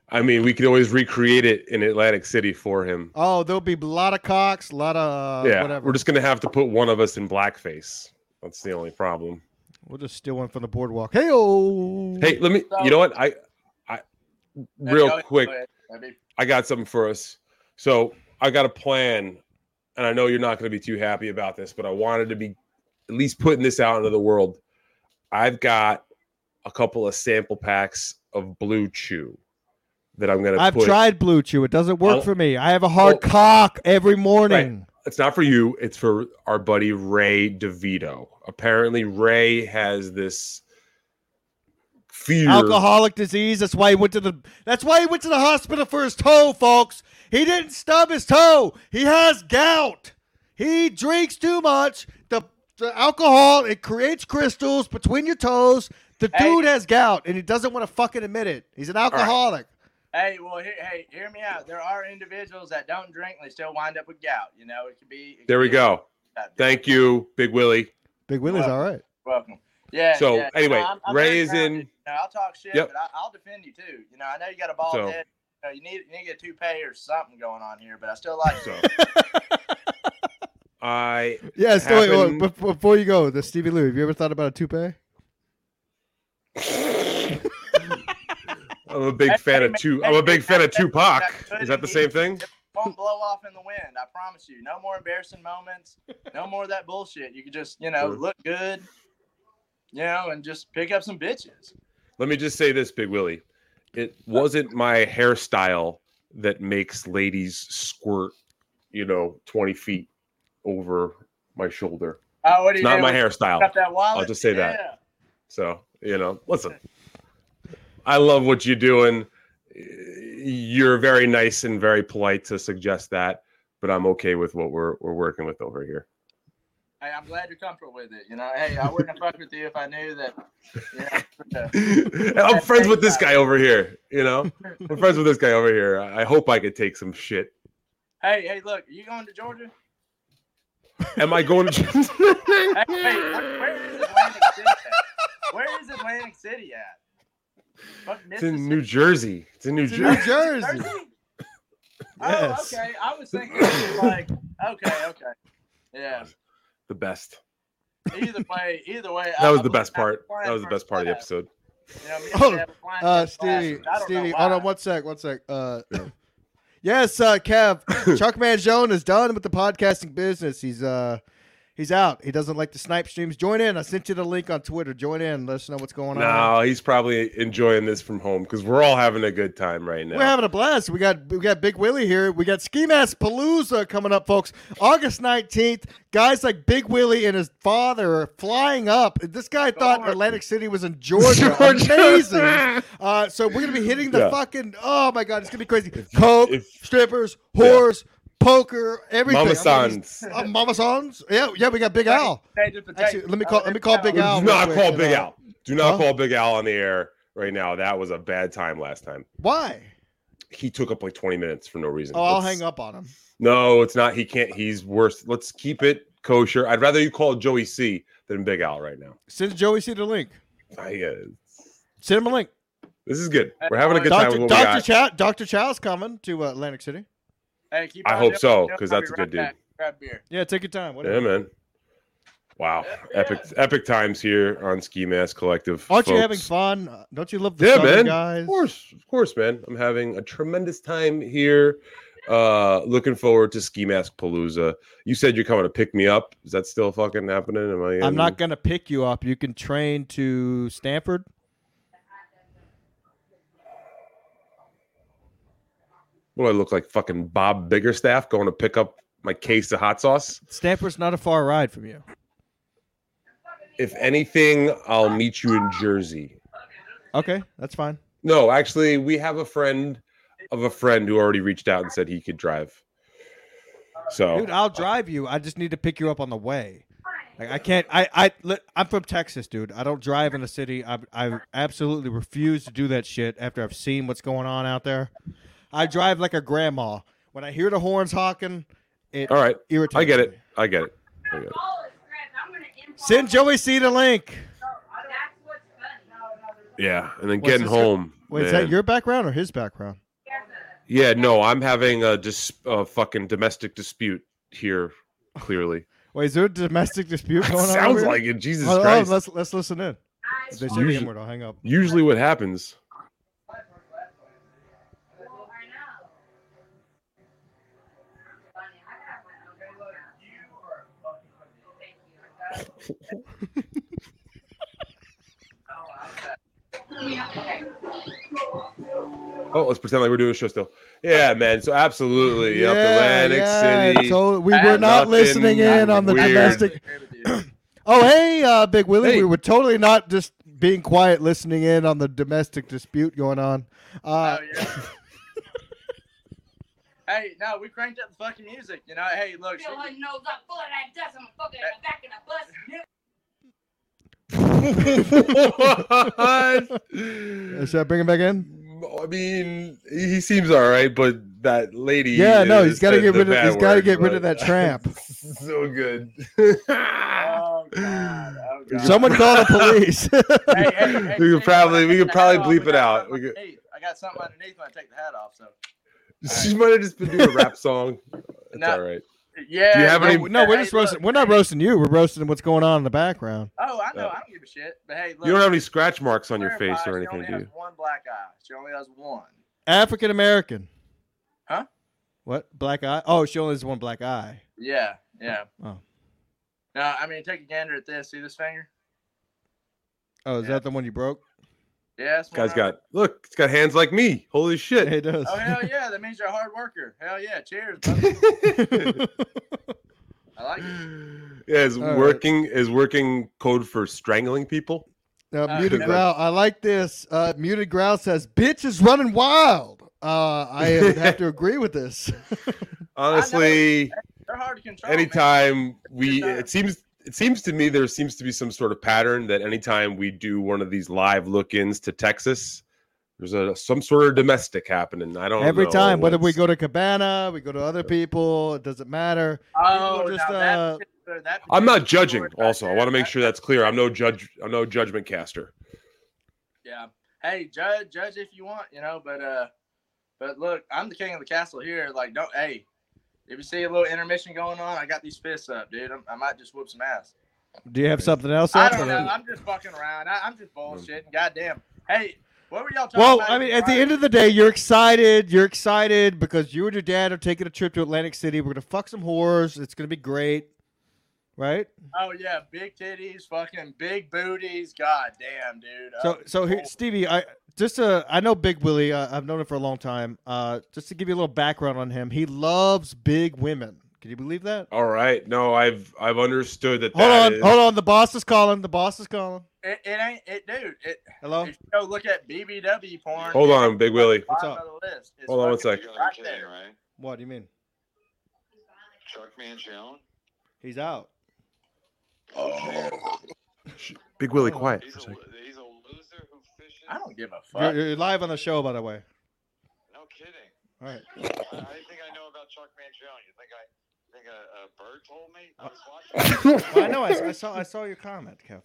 I mean, we could always recreate it in Atlantic City for him. Oh, there'll be a lot of cocks, a lot of uh, yeah, whatever. we're just gonna have to put one of us in blackface. That's the only problem. We'll just steal one from the boardwalk. Hey, oh. Hey, let me. So- You know what? I, I, There real you go. quick, Go ahead, baby. I got something for us. So I got a plan, and I know you're not going to be too happy about this, but I wanted to be at least putting this out into the world. I've got a couple of sample packs of Blue Chew that I'm going to I've put. tried Blue Chew. It doesn't work I'll- for me. I have a hard Oh. cock every morning. It's not for you. It's for our buddy Ray DeVito. Apparently, Ray has this fear. Alcoholic disease. That's why he went to the. That's why he went to the hospital for his toe, folks. He didn't stub his toe. He has gout. He drinks too much. The, the alcohol, it creates crystals between your toes. The Hey. dude has gout, and he doesn't want to fucking admit it. He's an alcoholic. Hey, well, he- hey, hear me out. There are individuals that don't drink and they still wind up with gout. You know, it could be. it could There we be- go. Thank you, Big Willie. Big Willie's Well, all right. Welcome. Yeah. So, yeah. anyway, I'm- I'm Ray very is grounded. in- You know, I'll talk shit, Yep. but I, I'll defend you too. You know, I know you got a bald So- head. You, know, you need you need to get a toupee or something going on here, but I still like So you. I Yes. Yeah, wait, wait, happened- bef- before you go, the Stevie Lou. Have you ever thought about a toupee? I'm a big Hey, fan hey, of man, two. hey, I'm a big hey, fan of hey, Tupac. that Is that the couldn't same be- thing? It won't blow off in the wind. I promise you. No more embarrassing moments. No more of that bullshit. You can just, you know, Sure. look good, you know, and just pick up some bitches. Let me just say this, Big Willie. It wasn't my hairstyle that makes ladies squirt, you know, twenty feet over my shoulder. Oh, what do It's you not do? my Pick hairstyle. up that wallet? I'll just say that. Yeah. So, you know, listen. I love what you're doing. You're very nice and very polite to suggest that, but I'm okay with what we're we're working with over here. Hey, I'm glad you're comfortable with it. You know, hey, I wouldn't have fucked with you if I knew that. You know, I'm friends with this guy over here, you know? I'm friends with this guy over here. I hope I could take some shit. hey, hey, look, are you going to Georgia? Am I going to Hey, hey, where, where is Atlantic City at? Where is Atlantic City at? Fuck, It's in Mississippi? New Jersey. It's in New It's in New Jersey. Jersey. Oh, Yes. okay. I was thinking it was like, okay, okay. Yeah. The best. Either way, either way. That I- was I the best have a part. plan That was the first best part of the class. episode. You know, me and Oh, Dad have a plan Uh, first class, Stevie, but I don't know Stevie, why. hold on one sec, one sec. Uh, yes, uh, Kev, Chuck Mangione is done with the podcasting business. He's uh, he's out. He doesn't like the snipe streams. Join in. I sent you the link on Twitter. Join in. Let us know what's going on. No, he's probably enjoying this from home because we're all having a good time right now. We're having a blast. We got we got Big Willie here. We got Ski Mask Palooza coming up, folks. August nineteenth. Guys like Big Willie and his father are flying up. This guy thought Georgia. Atlantic City was in Georgia. Amazing. Uh, so we're gonna be hitting the Yeah. fucking. Oh my god, it's gonna be crazy. Coke, if- strippers, whores, poker, everything. Mama I'm gonna be- Sans. Uh, Mama Sans. Yeah, yeah. We got Big Al. Potato, potato. Actually, let me Oh, call- let me call Big Al. Do not real call quick, Big uh, Al. Do not huh? call Big Al on the air right now. That was a bad time last time. Why? He took up like twenty minutes for no reason. Oh, I'll Let's- hang up on him. No, it's not. He can't. He's worse. Let's keep it kosher. I'd rather you call Joey C than Big Al right now. Send Joey C the link. I, uh, Send him a link. this is good. We're having a good time Doctor with what we Doctor got. Chow, Doctor Chow's coming to uh, Atlantic City. Hey, keep I on hope doing so, it. 'cause I'll that's be a good right dude. back. Grab beer. Yeah, take your time. Whatever. Yeah, man. Wow, epic, epic times here on Ski Mask Collective. Aren't you folks. having fun? Uh, Don't you love the Yeah, Southern man. guys? Of course, of course, man. I'm having a tremendous time here. Uh, looking forward to Ski Mask Palooza. You said you're coming to pick me up. Is that still fucking happening? Am I? I'm in- not gonna pick you up. You can train to Stanford. What do I look like? Fucking Bob Biggerstaff going to pick up my case of hot sauce. Stanford's not a far ride from you. If anything, I'll meet you in Jersey. Okay, that's fine. No, actually, we have a friend of a friend who already reached out and said he could drive. So, Dude, I'll drive you. I just need to pick you up on the way. Like, I can't. I I li- I'm from Texas, dude. I don't drive in the city. I I absolutely refuse to do that shit after I've seen what's going on out there. I drive like a grandma. When I hear the horns honking, it all right, irritates I get me. it. I get it. I get it. Send Joey C the link. Yeah, and then What's getting this- home Wait, is Man. that your background or his background? Yeah, no, I'm having a dis- a fucking domestic dispute here. Clearly, Wait, is there a domestic dispute going on? sounds over here? like it. Jesus Oh, oh, Christ! let's let's listen in. If they say the Usually- N-word, I'll hang up. Usually, what happens? Oh, let's pretend like we're doing a show still. Yeah, man. So absolutely, up Atlantic City. So we I were have not nothing listening in on the weird. domestic. Agree with you. Oh, hey, uh, Big Willie, Hey. we were totally not just being quiet, listening in on the domestic dispute going on. Uh, Oh, yeah. Hey, no, we cranked up the fucking music. You know, hey, look. Fill her nose up full of that dust. I'm gonna fuck her in the back of the bus. What? should I bring him back in? I mean, he seems all right, but that lady. Yeah, no, uh, he's got to said get the rid of. bad He's got to word, get rid of but- that tramp. So good. Oh, God. Oh, God. Someone call the police. Hey, hey, hey, We could Steve, probably- when I we take could the probably hat off, bleep we it got out. something We could- underneath. I got something underneath when I take the hat off. So She might have just been doing a rap song. It's No. all right. yeah. Do you have no, any- no, no, we're hey, just look, roasting. We're not hey, roasting you. We're roasting what's going on in the background. Oh, I know. Uh, I don't give a shit. But hey, look. You don't have any scratch marks on your clarify, face or she anything, only do has you? one black eye. She only has one. African American. Huh? What? Black eye? Oh, she only has one black eye. Yeah, yeah. Oh. Now, I mean, take a gander at this. See this finger? Oh, is Yeah. that the one you broke? Yeah, that's one Guy's I- got look. It's got hands like me. Holy Yeah, shit. it does. Oh hell yeah, that means you're a hard worker. Hell yeah, cheers, brother. I like it. Yeah, is All right. working is working code for strangling people. Uh, Uh, Muted yeah. Growl. I like this. Uh, Muted Growl says, "Bitch is running wild." Uh, I would have to agree with this. Honestly, They're hard to control. man. anytime we Good time. it seems it seems to me there seems to be some sort of pattern that anytime we do one of these live look-ins to Texas, there's a some sort of domestic happening. I don't Every know time, whether we what's- go to Cabana, we go to other people, it doesn't matter. Oh, People just, now uh, that particular- that I'm not particular judging. story right Also, I there, want to make that- sure that's clear. I'm no judge. I'm no judgment caster. Yeah. Hey, judge, judge if you want, you know. But uh, but look, I'm the king of the castle here. Like, don't. Hey, if you see a little intermission going on, I got these fists up, dude. I'm, I might just whoop some ass. Do you have something else? I up, don't or- know. I'm just fucking around. I, I'm just bullshitting. Goddamn. Hey, what were y'all talking Well, about? I mean, at the end of the day, you're excited. You're excited because you and your dad are taking a trip to Atlantic City. We're gonna fuck some whores. It's gonna be great, right? Oh yeah, big titties, fucking big booties. God damn, dude. So, Oh, so here, oh. Stevie, I just uh, I know Big Willie. Uh, I've known him for a long time. Uh, just to give you a little background on him, he loves big women. Can you believe that? All right. No, I've I've understood that. Hold that on, is- hold on. The boss is calling. The boss is calling. It, it ain't it, dude. It, Hello. if you go look at B B W porn. Hold it's on, Big Willie. at the bottom What's of the list. It's Hold on one fucking sec. Right kidding, there. right? What do you mean? Chuck Mangione? He's out. Big Willie, quiet. He's for a a, second. he's a loser who fishes. I don't give a You're, fuck. you're live on the show, by the way. No kidding. All right. I, I think I know about Chuck Mangione. You think I think a, a bird told me? I was watching. Well, I know. I, I saw. I saw your comment, Kev.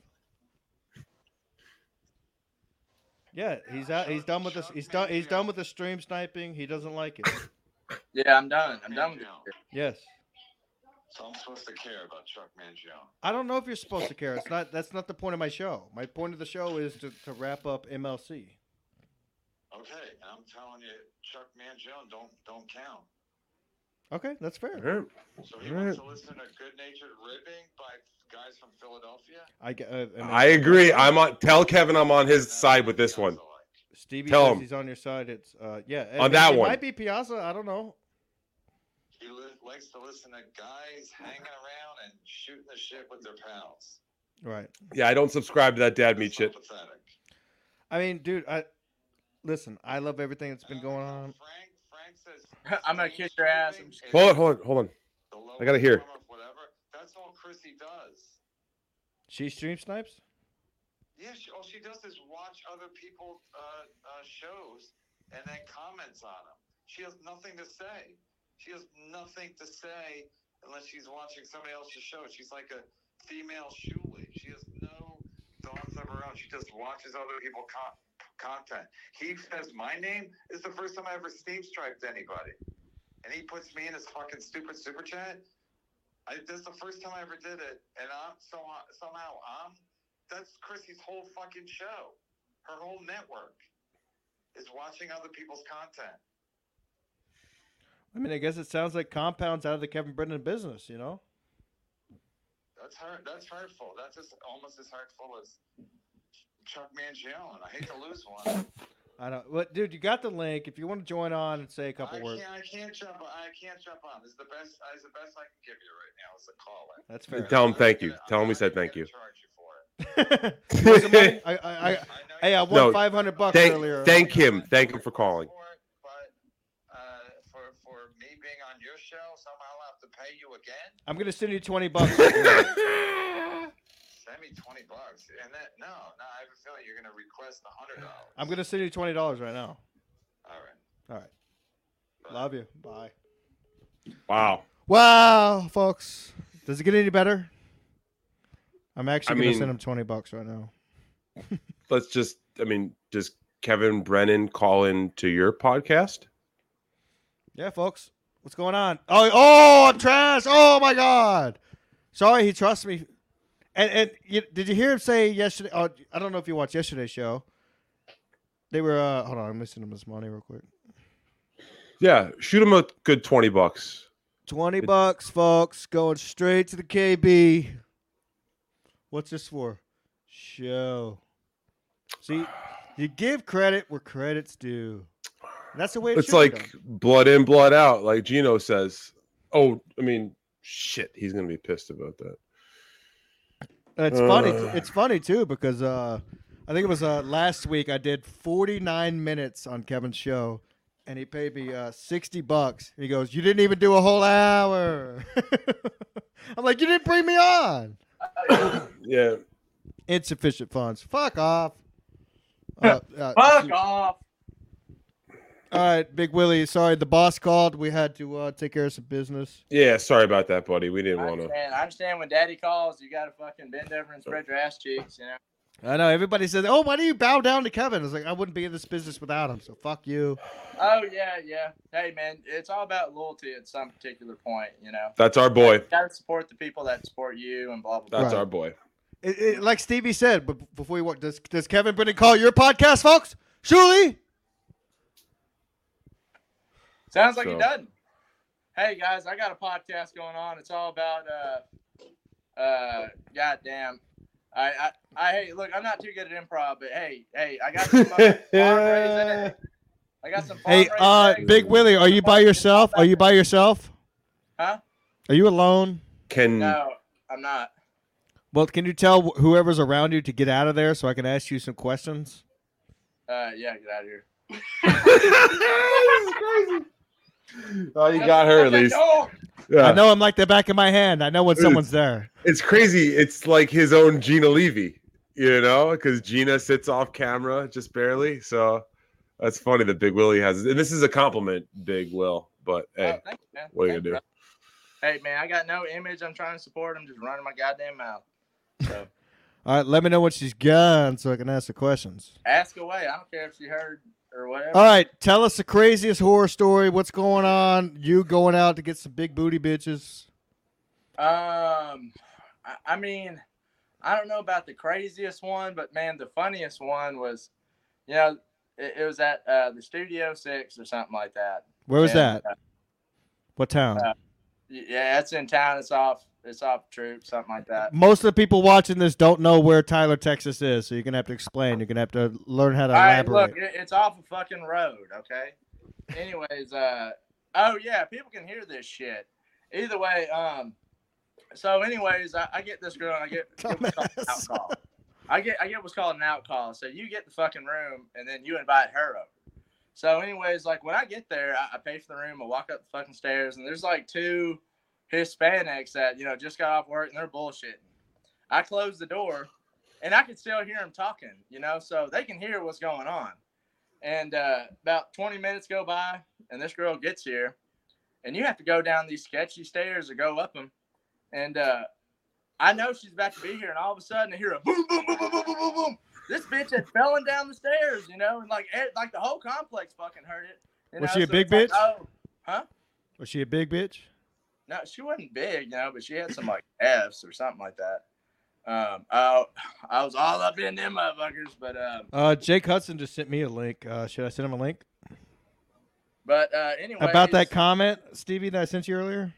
Yeah, he's out. He's done with this. He's done. He's done with the stream sniping. He doesn't like it. Yeah, I'm done. I'm done with this. shit. Yes. So I'm supposed to care about Chuck Mangione. I don't know if you're supposed to care. It's not. That's not the point of my show. My point of the show is to, to wrap up M L C. Okay, and I'm telling you, Chuck Mangione don't don't count. Okay, that's fair. All right. So he Alright. wants to listen to good-natured ribbing by guys from Philadelphia. I get. Uh, and I agree. I'm on. Tell Kevin I'm on his side with this one. Stevie Tell says him. he's on your side. It's uh yeah. On it, that it one. might be Piazza. I don't know. He li- likes to listen to guys hanging around and shooting the shit with their pals. Right. Yeah, I don't subscribe to that dad meat It's shit. so pathetic. I mean, dude. I listen. I love everything that's been going on. Frank, Frank says I'm gonna kick your ass. I'm just Hold on, hold on, hold on. The I gotta hear. lowest form of Whatever. That's all Chrissy does. She stream snipes. Yeah, she, all she does is watch other people's uh, uh, shows and then comments on them. She has nothing to say. She has nothing to say unless she's watching somebody else's show. She's like a female Shuli. She has no thoughts of her own. She just watches other people com- content. He says my name is the first time I ever Steam striped anybody, and he puts me in his fucking stupid super chat. I, this is the first time I ever did it, and I'm so somehow I'm. That's Chrissy's whole fucking show. Her whole network is watching other people's content. I mean, I guess it sounds like Compound's out of the Kevin Brennan business, you know? That's hurt. That's hurtful. That's just almost as hurtful as Chuck Mangione. I hate to lose one. I don't. What, dude? You got the link. If you want to join on and say a couple I words, can't. I can't jump. I can't jump on. This is the best. This is the best I can give you right now. Is a call in. that's fair. Tell him thank you. I'm Tell him we not said even thank gonna you. Charge you for it. You want some money? I, I, I, I know hey, I you- won No, five hundred bucks thank- earlier. thank him. Thank him for calling. For it, but uh, for for me being on your show, somehow I'll have to pay you again. I'm gonna send you twenty bucks. Send me twenty bucks, and then no, no. I have a feeling you're gonna request a hundred dollars. I'm gonna send you twenty dollars right now. All right. All right. Love you. Bye. Wow. Wow, folks. Does it get any better? I'm actually I gonna mean- send him twenty bucks right now. Let's just, I mean, does Kevin Brennan call in to your podcast? Yeah, folks. What's going on? Oh, oh, I'm trash. Oh my God. Sorry, he trusts me. And and you, did you hear him say yesterday? Oh, I don't know if you watched yesterday's show. They were. Uh, hold on, I'm missing him his money real quick. Yeah, shoot him a good twenty bucks. Twenty bucks, folks, going straight to the K B. What's this for? Show. See, you give credit where credit's due. That's the way it It's should be like done. blood in, blood out, like Gino says. Oh, I mean, shit, he's gonna be pissed about that. And it's funny. Uh. It's funny too because uh, I think it was uh, last week I did forty-nine minutes on Kevin's show, and he paid me uh, sixty bucks. He goes, "You didn't even do a whole hour." I'm like, "You didn't bring me on." Yeah. Insufficient funds. Fuck off. Uh, uh, Fuck shoot. off. All right, Big Willie. Sorry, the boss called. We had to uh, take care of some business. Yeah, sorry about that, buddy. We didn't I want to. understand. I understand when daddy calls, you got to fucking bend over and spread your ass cheeks, you know? I know everybody says, "Oh, why do you bow down to Kevin?" It's like I wouldn't be in this business without him. So fuck you. Oh, yeah, yeah. Hey, man, it's all about loyalty at some particular point, you know? That's our boy. You got to support the people that support you and blah, blah, blah. That's Right. our boy. It, it, like Stevie said, but before you walk, does does Kevin Brennan call your podcast, folks? Surely. Sounds like So- he doesn't. Hey, guys, I got a podcast going on. It's all about, uh, uh, goddamn. I, I, I, hey, look, I'm not too good at improv, but hey, hey, I got some fucking fundraising. I got some Hey, fundraising uh, eggs. Big Willie, are you by yourself? Are you by yourself? Huh? Are you alone? Can No, I'm not. Well, can you tell wh- whoever's around you to get out of there so I can ask you some questions? Uh, yeah, get out of here. Oh, you got her at least. No. Yeah. I know I'm like the back of my hand. I know when Dude. someone's there. It's crazy. It's like his own Gina Levy, you know, because Gina sits off camera just barely. So that's funny that Big Willie has. And this is a compliment, Big Will. But hey, Oh, thank you, man. what are you Thank gonna do? Hey, man, I got no image. I'm trying to support. I'm just running my goddamn mouth. So All right, let me know what she's got so I can ask the questions. ask away. I don't care if she heard or whatever. All right, tell us the craziest horror story. What's going on? You going out to get some big booty bitches? Um, I, I mean, I don't know about the craziest one, but man, the funniest one was, you know, it, it was at uh, the Studio Six or something like that. Where was And, that? uh, What town? uh, yeah, it's in town. It's off. It's off Troop, something like that. Most of the people watching this don't know where Tyler, Texas is, so you're gonna have to explain. You're gonna have to learn how to All right, elaborate. look, it, it's off a fucking road, okay? Anyways, uh, oh yeah, people can hear this shit. Either way, um, so anyways, I, I get this girl and I get, get what's called an out Dumbass. call. I get I get what's called an out call. So you get the fucking room and then you invite her over. So anyways, like when I get there, I, I pay for the room. I walk up the fucking stairs and there's like two Hispanics that, you know, just got off work and they're bullshitting. I close the door and I can still hear them talking, you know, so they can hear what's going on. And uh, about twenty minutes go by and this girl gets here and you have to go down these sketchy stairs or go up them. And uh, I know she's about to be here and all of a sudden I hear a boom, boom, boom, boom, boom, boom, boom, boom. this bitch had fallen down the stairs, you know, and like it, like the whole complex fucking heard it. You Was know? she a So big it's like, bitch? oh, huh? Was she a big bitch? No, she wasn't big, you know, but she had some like F's or something like that. Um, oh, I was all up in them motherfuckers, but um, Uh, Jake Hudson just sent me a link. Uh, should I send him a link but uh, anyway, about that comment, Stevie, that I sent you earlier?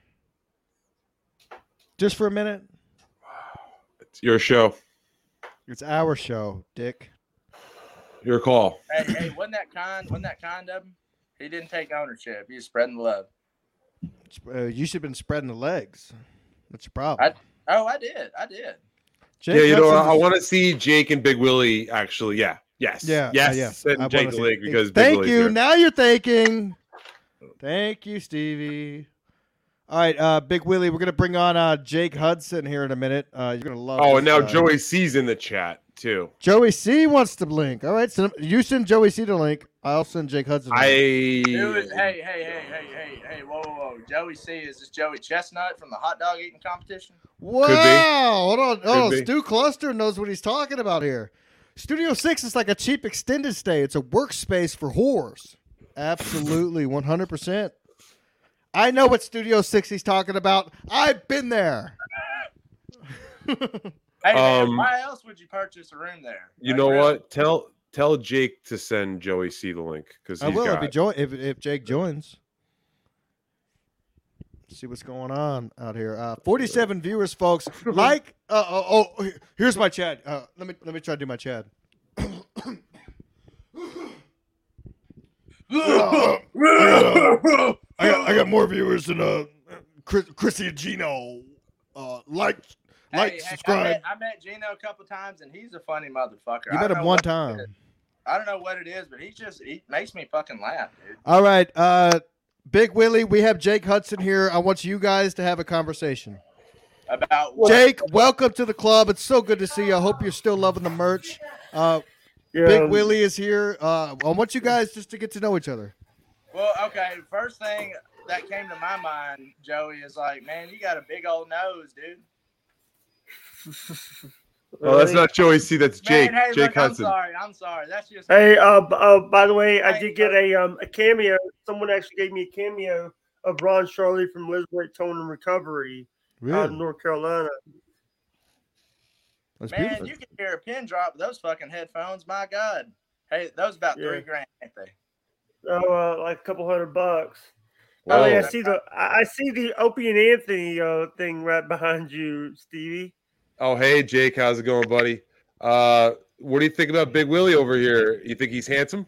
Just for a minute. It's your show. It's our show, Dick. Your call. Hey, hey, wasn't that kind? Wasn't that kind of him? He didn't take ownership. He was spreading the love. Uh, you should have been spreading the legs. That's your problem. I, oh, I did. I did. Jake yeah, you know, Hudson I, I is- want to see Jake and Big Willie actually. Yeah. Yes. Yeah, uh, Yes. yeah. Send I Jake wanna the see- link because Big Thank Willie's you. here. Now you're thanking. Thank you, Stevie. All right, uh, Big Willie, we're gonna bring on uh, Jake Hudson here in a minute. Uh, you're gonna love. Oh, this and now guy. Joey C's in the chat too. Joey C wants to link. All right, so you send Joey C the link. I'll send Jake Hudson. the I. link. Dude, hey, hey, hey, hey, hey, hey, whoa, whoa, whoa. Joey C, is this Joey Chestnut from the hot dog eating competition? Wow! Hold on. Oh, be. Stu Cluster knows what he's talking about here. Studio Six is like a cheap extended stay. It's a workspace for whores. Absolutely, one hundred percent. I know what Studio Six he's talking about. I've been there. Hey, man, Um, why else would you purchase a room there? You Like, know really? what? Tell tell Jake to send Joey C the link because I he's will got. if he join if if Jake joins. See what's going on out here. Uh, forty-seven viewers, folks. Like, uh, oh, oh, here's my Chad. Uh, let me let me try to do my Chad. I got, I got more viewers than uh, Chris, Chrissy and Gino. Uh, like, Hey, like, hey, subscribe. I met, I met Gino a couple times, and he's a funny motherfucker. You I met don't him know one what it time. is. I don't know what it is, but he just he makes me fucking laugh, dude. All right, uh, Big Willie, we have Jake Hudson here. I want you guys to have a conversation. About what? Jake, welcome to the club. It's so good to see you. I hope you're still loving the merch. Uh, Yeah, Big Willie is here. Uh, I want you guys just to get to know each other. Well, okay. First thing that came to my mind, Joey, is like, man, you got a big old nose, dude. Oh, that's not Joey C. That's Jake. Man, hey, Jake look, I'm Hudson. sorry. I'm sorry. That's just Hey, uh, b- uh, by the way, I Hey, did get a um a cameo. Someone actually gave me a cameo of Ron Charlie from Lisbon Tone and Recovery out of North Carolina. That's man. beautiful. You can hear a pin drop with those fucking headphones. My God. Hey, those about Yeah. three grand, ain't they? Oh, uh, like a couple hundred bucks. Whoa. Oh, yeah, I see the I I see the Opie and Anthony uh thing right behind you, Stevie. Oh, hey, Jake. How's it going, buddy? Uh, what do you think about Big Willie over here? You think he's handsome?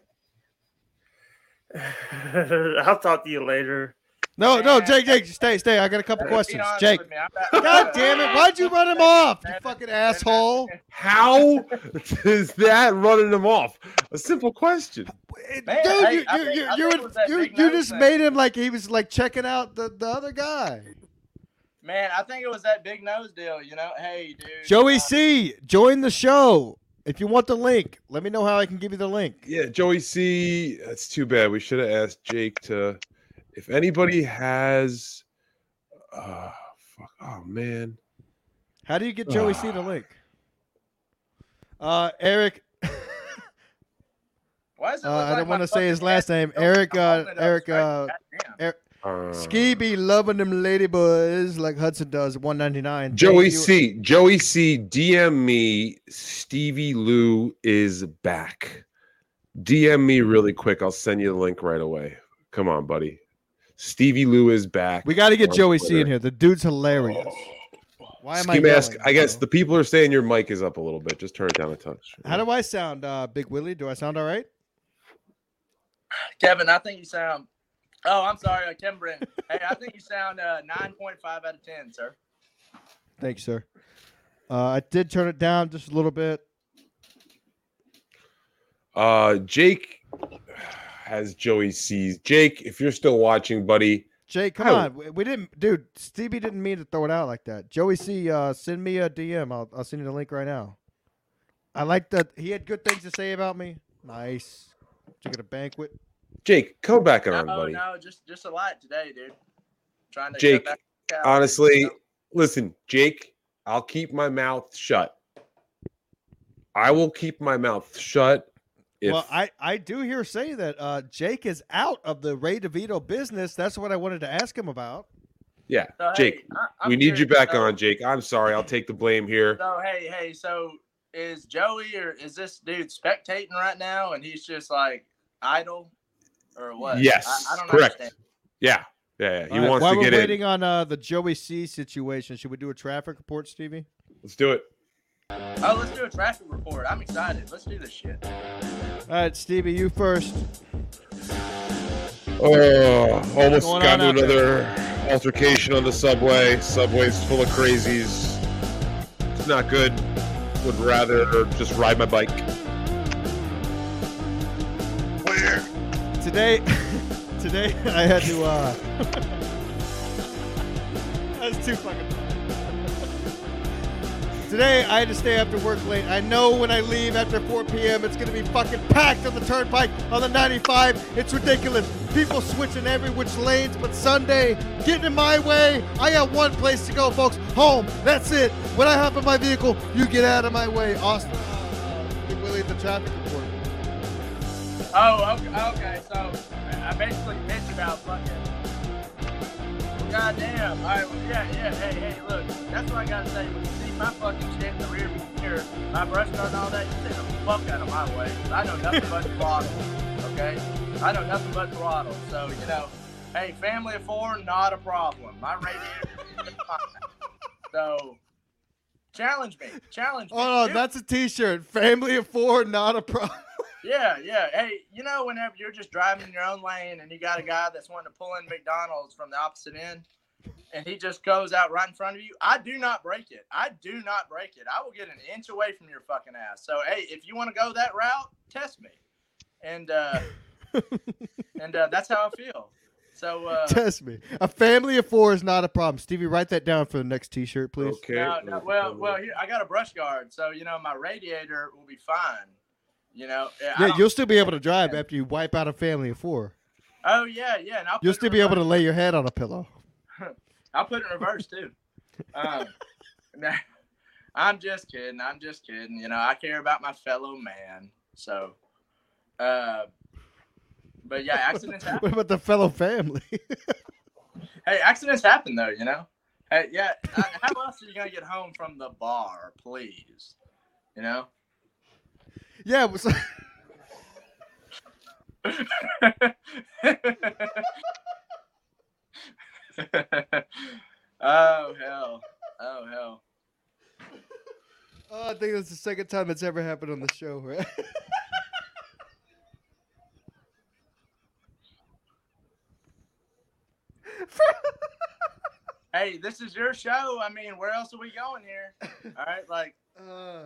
I'll talk to you later. No, no, Jake, Jake, stay, stay. I got a couple Be questions. honest Jake, with me, I'm not- God damn it. Why'd you run him off, you fucking asshole? How is that running him off? A simple question. Man, Dude, hey, you, I you, think- you, I you, think it was that you, big you nose just thing. made him like he was like checking out the, the other guy. Man, I think it was that big nose deal, you know? Hey, dude. Joey uh, C, join the show. If you want the link, let me know how I can give you the link. Yeah, Joey C. That's too bad. We should have asked Jake to. If anybody has, uh, fuck. Oh man. How do you get Joey C the link? Uh, Eric. Why does it Uh, look I like don't my want to say his fucking last head- name. I'm Eric. Uh, holding it up Eric. straight. Uh, Goddamn. Eric. Uh, Ski be loving them lady boys like Hudson does. One ninety nine. Joey C. Joey C. D M me. Stevie Lou is back. D M me really quick. I'll send you the link right away. Come on, buddy. Stevie Lou is back. We got to get on Joey C in Twitter. here. The dude's hilarious. Why am Ski I mask. yelling, I guess bro? the people are saying your mic is up a little bit. Just turn it down a touch. How do I sound, uh, Big Willie? Do I sound all right? Kevin, I think you sound. Oh, I'm sorry, uh, Kevin Brent. Hey, I think you sound uh, nine point five out of ten, sir. Thank you, sir. Uh, I did turn it down just a little bit. Uh, Jake has Joey C's. Jake, if you're still watching, buddy, Jake, come How- on. We, we didn't, dude. Stevie didn't mean to throw it out like that. Joey C, uh, send me a D M. I'll, I'll send you the link right now. I like that. He had good things to say about me. Nice. Did you get a banquet? Jake, come back No, on, buddy. no, just just a light today, dude. Trying to Jake, get back out. Honestly, You know? listen, Jake, I'll keep my mouth shut. I will keep my mouth shut. If, well, I, I do hear say that uh, Jake is out of the Ray DeVito business. That's what I wanted to ask him about. Yeah, So, Jake, hey, I, I'm we need you curious, back so, on, Jake. I'm sorry. I'll take the blame here. So hey, hey, so is Joey or is this dude spectating right now and he's just like idle or what? Yes, I, I don't correct. understand. Yeah, yeah, yeah. He All right, wants while to we're get in. waiting on uh, the Joey C situation, should we do a traffic report, Stevie? Let's do it. Oh, let's do a traffic report. I'm excited. Let's do this shit. All right, Stevie, you first. Oh, almost going got on into out there? another altercation on the subway. Subway's full of crazies. It's not good. Would rather just ride my bike. Where? Today, today I had to. Uh, that's too fucking. Today I had to stay after work late. I know when I leave after four p.m. it's gonna be fucking packed on the turnpike on the ninety-five. It's ridiculous. People switching every which lanes, but Sunday getting in my way. I got one place to go, folks. Home. That's it. When I hop in my vehicle, you get out of my way. Austin, uh, Willie, the traffic report. Oh, okay. okay. So I basically bitch about fucking. Goddamn. All right, well, yeah, yeah. Hey, hey, look. That's what I gotta say. When you see my fucking shit in the rear mirror, my brush guard and all that, you stay the fuck out of my way. I know nothing but throttle. Okay? I know nothing but throttle. So, you know, hey, family of four, not a problem. My radiator is fine. So, challenge me. Challenge me. Oh no, Dude. that's a T-shirt. Family of four, not a problem. Yeah, yeah. Hey, you know, whenever you're just driving in your own lane and you got a guy that's wanting to pull in McDonald's from the opposite end, and he just goes out right in front of you, I do not break it. I do not break it. I will get an inch away from your fucking ass. So, hey, if you want to go that route, test me. And uh, and uh, that's how I feel. So uh, Test me. A family of four is not a problem. Stevie, write that down for the next T-shirt, please. Okay. no, no, well, well, here I got a brush guard, so you know my radiator will be fine. You know. I Yeah, don't- you'll still be able to drive after you wipe out a family of four. Oh yeah, yeah. And I'll You'll put still it be able to reverse. lay your head on a pillow. I'll put it in reverse too. Um, nah, I'm just kidding. I'm just kidding. You know, I care about my fellow man. So, uh, but yeah, accidents What happen. about the fellow family? Hey, accidents happen though. You know. Hey, yeah. uh, How else are you gonna get home from the bar, please? You know. yeah. it was- Oh hell! Oh hell! oh, I think that's the second time it's ever happened on the show, right? Hey, this is your show. I mean, where else are we going here? All right, like. Uh,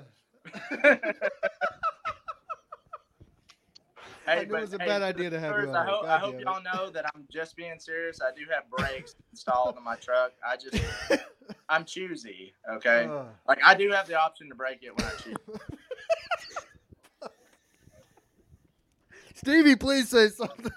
Hey, I knew but, it was a hey, bad idea to have you listeners, on I hope, here. I God hope damn y'all know that I'm just being serious. I do have brakes installed in my truck. I just, I'm choosy, okay? Uh, Like, I do have the option to break it when I choose. Stevie, please say something.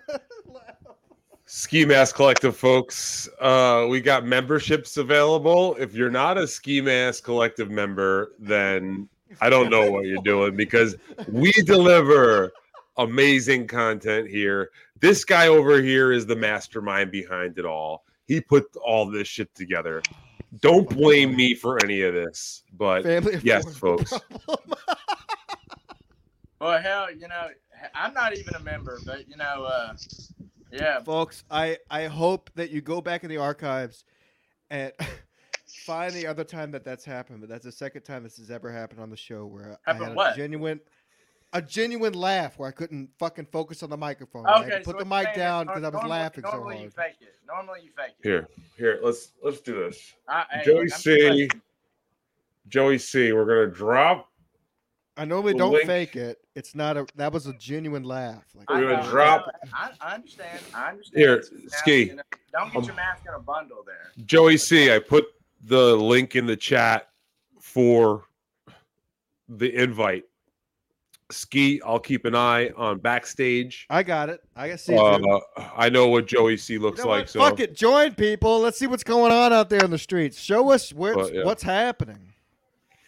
Ski Mask Collective, folks. Uh, we got memberships available. If you're not a Ski Mask Collective member, then I don't know what you're doing because we deliver amazing content here. This guy over here is the mastermind behind it all. He put all this shit together. Don't blame me for any of this, but Family of yes, four, no folks. problem. Well, hell, you know, I'm not even a member, but, you know, uh, yeah. Folks, I, I hope that you go back in the archives and find the other time that that's happened. But that's the second time this has ever happened on the show where I Happened had what? a genuine, a genuine laugh where I couldn't fucking focus on the microphone. I had Okay, to put so the what you're mic saying down is because I was normally- laughing so Normally you hard. fake it. Normally you fake it. Here, here, let's let's do this. I, hey, Joey look, I'm just C. letting- Joey C, we're gonna drop. I normally the don't link- fake it. It's not a. That was a genuine laugh. Like, We're I gonna know, drop- I, know, I, I understand. I understand. Here, It's a mask, Ski. you know, don't get Um, your mask in a bundle there. Joey C, I put the link in the chat for the invite. Ski, I'll keep an eye on backstage. I got it. I got to see. Uh, it. I know what Joey C looks You know like. what? So Fuck it. Join people. Let's see what's going on out there in the streets. Show us where But, yeah. what's happening.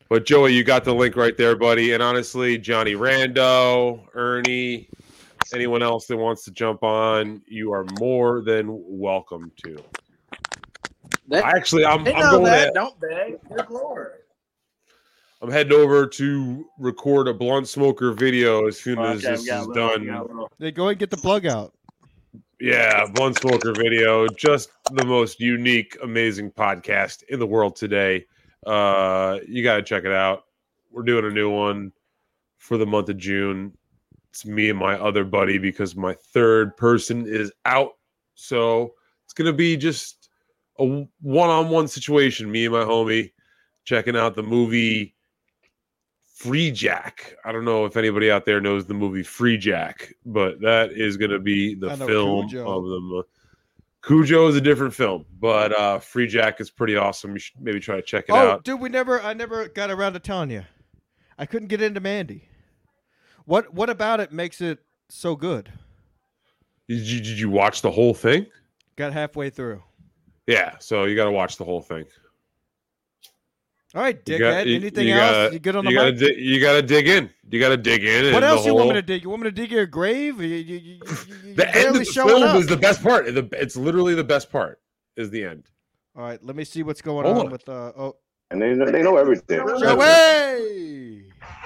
But Joey, you got the link right there, buddy. And honestly, Johnny Rando, Ernie, anyone else that wants to jump on, you are more than welcome to. That, I actually, I'm, they I'm know going that. to, Don't beg. Good Lord. I'm heading over to record a Blunt Smoker video as soon as Okay, this we got is a little- done. we got a little- They go and get the plug out. Yeah, Blunt Smoker video, just the most unique, amazing podcast in the world today. Uh, you got to check it out. We're doing a new one for the month of June. It's me and my other buddy because my third person is out. So it's going to be just a one-on-one situation, me and my homie checking out the movie Free Jack. I don't know if anybody out there knows the movie Free Jack, but that is going to be the I know film Cujo. of them. Cujo is a different film, but uh, Free Jack is pretty awesome. You should maybe try to check it Oh, out. dude, we never, I never got around to telling you. I couldn't get into Mandy. What, what about it makes it so good? Did you, did you watch the whole thing? Got halfway through. Yeah, so you got to watch the whole thing. All right, You dickhead. got- you- Anything you else? gotta- you good on the you gotta mic? di- you got to dig in. You got to dig in. What and else the you want whole- me to dig? You want me to dig your grave? You, you, you, you, you, The you're end of barely the showing film up. is the best part. The- It's literally the best part. Is the end. All right, let me see what's going Hold on, on. with uh oh And they they know everything. Joey.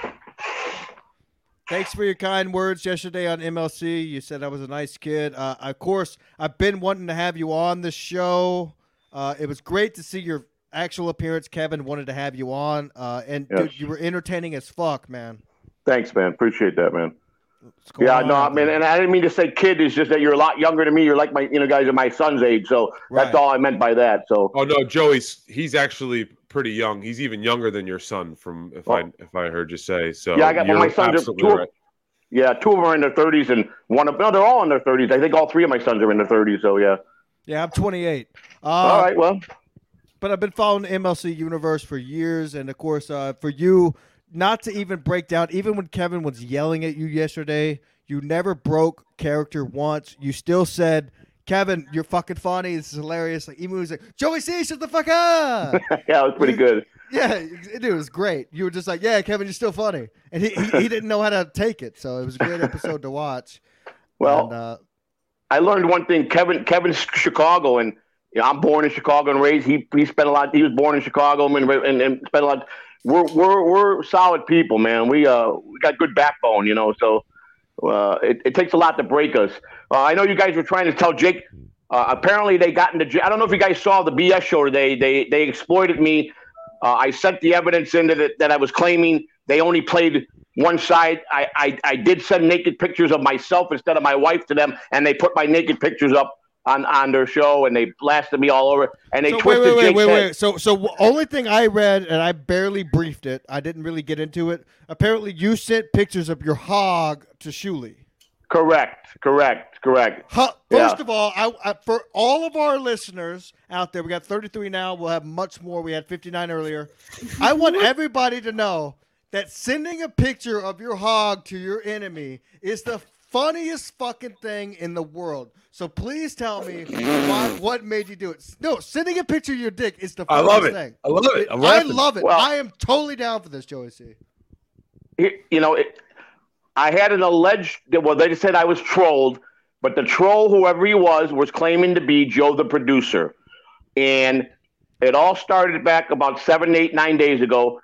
Thanks for your kind words yesterday on M L C. You said I was a nice kid. Uh, of course, I've been wanting to have you on the show. Uh, it was great to see your actual appearance. Kevin wanted to have you on, uh, and Yes. dude, you were entertaining as fuck, man. Thanks, man. Appreciate that, man. What's going Yeah, on no, I out mean, there? and I didn't mean to say kid. It's just that you're a lot younger than me. You're like my, you know, guys are my son's age. So that's Right. all I meant by that. So Oh no, Joey's he's actually pretty young. He's even younger than your son, from if I if I heard you say. So yeah, I got well, you're my sons are absolutely two. Of, right. yeah, two of them are in their thirties, and one of no, they're all in their thirties. I think all three of my sons are in their thirties. So yeah. Yeah, I'm twenty-eight. Uh, all right. Well, But I've been following the M L C universe for years, and of course, uh, for you not to even break down, even when Kevin was yelling at you yesterday, you never broke character once. You still said, "Kevin, you're fucking funny. This is hilarious." Like even when he was like, "Joey C, shut the fuck up." yeah, it was pretty good. Yeah, it, it was great. You were just like, "Yeah, Kevin, you're still funny," and he, he he didn't know how to take it, so it was a great episode to watch. Well, And, uh, I learned one thing. Kevin, Kevin's Chicago, and you know, I'm born in Chicago and raised. He he spent a lot. He was born in Chicago and and, and spent a lot. We're we're we're solid people, man. We uh we got good backbone, you know. So uh, it it takes a lot to break us. Uh, I know you guys were trying to tell Jake. Uh, apparently, they got into. I don't know if you guys saw the B S show today. They they exploited me. Uh, I sent the evidence in that that I was claiming. They only played one side. I, I I did send naked pictures of myself instead of my wife to them, and they put my naked pictures up on, on their show, and they blasted me all over. And they so wait, twisted wait, wait, Jake's wait, head. wait. So, so w- only thing I read, and I barely briefed it. I didn't really get into it. Apparently, you sent pictures of your hog to Shuli. Correct, correct, correct. Huh, Yeah. First of all, I, I, for all of our listeners out there, we got thirty-three now. We'll have much more. We had fifty-nine earlier. I want everybody to know that sending a picture of your hog to your enemy is the funniest fucking thing in the world. So please tell me why, what made you do it. No, sending a picture of your dick is the I funniest love it. thing. I love it. I'm I laughing. love it. Well- I am totally down for this, Joey C. It- you know, it, I had an alleged. Well, they said I was trolled, but the troll, whoever he was, was claiming to be Joe, the producer, and it all started back about seven, eight, nine days ago.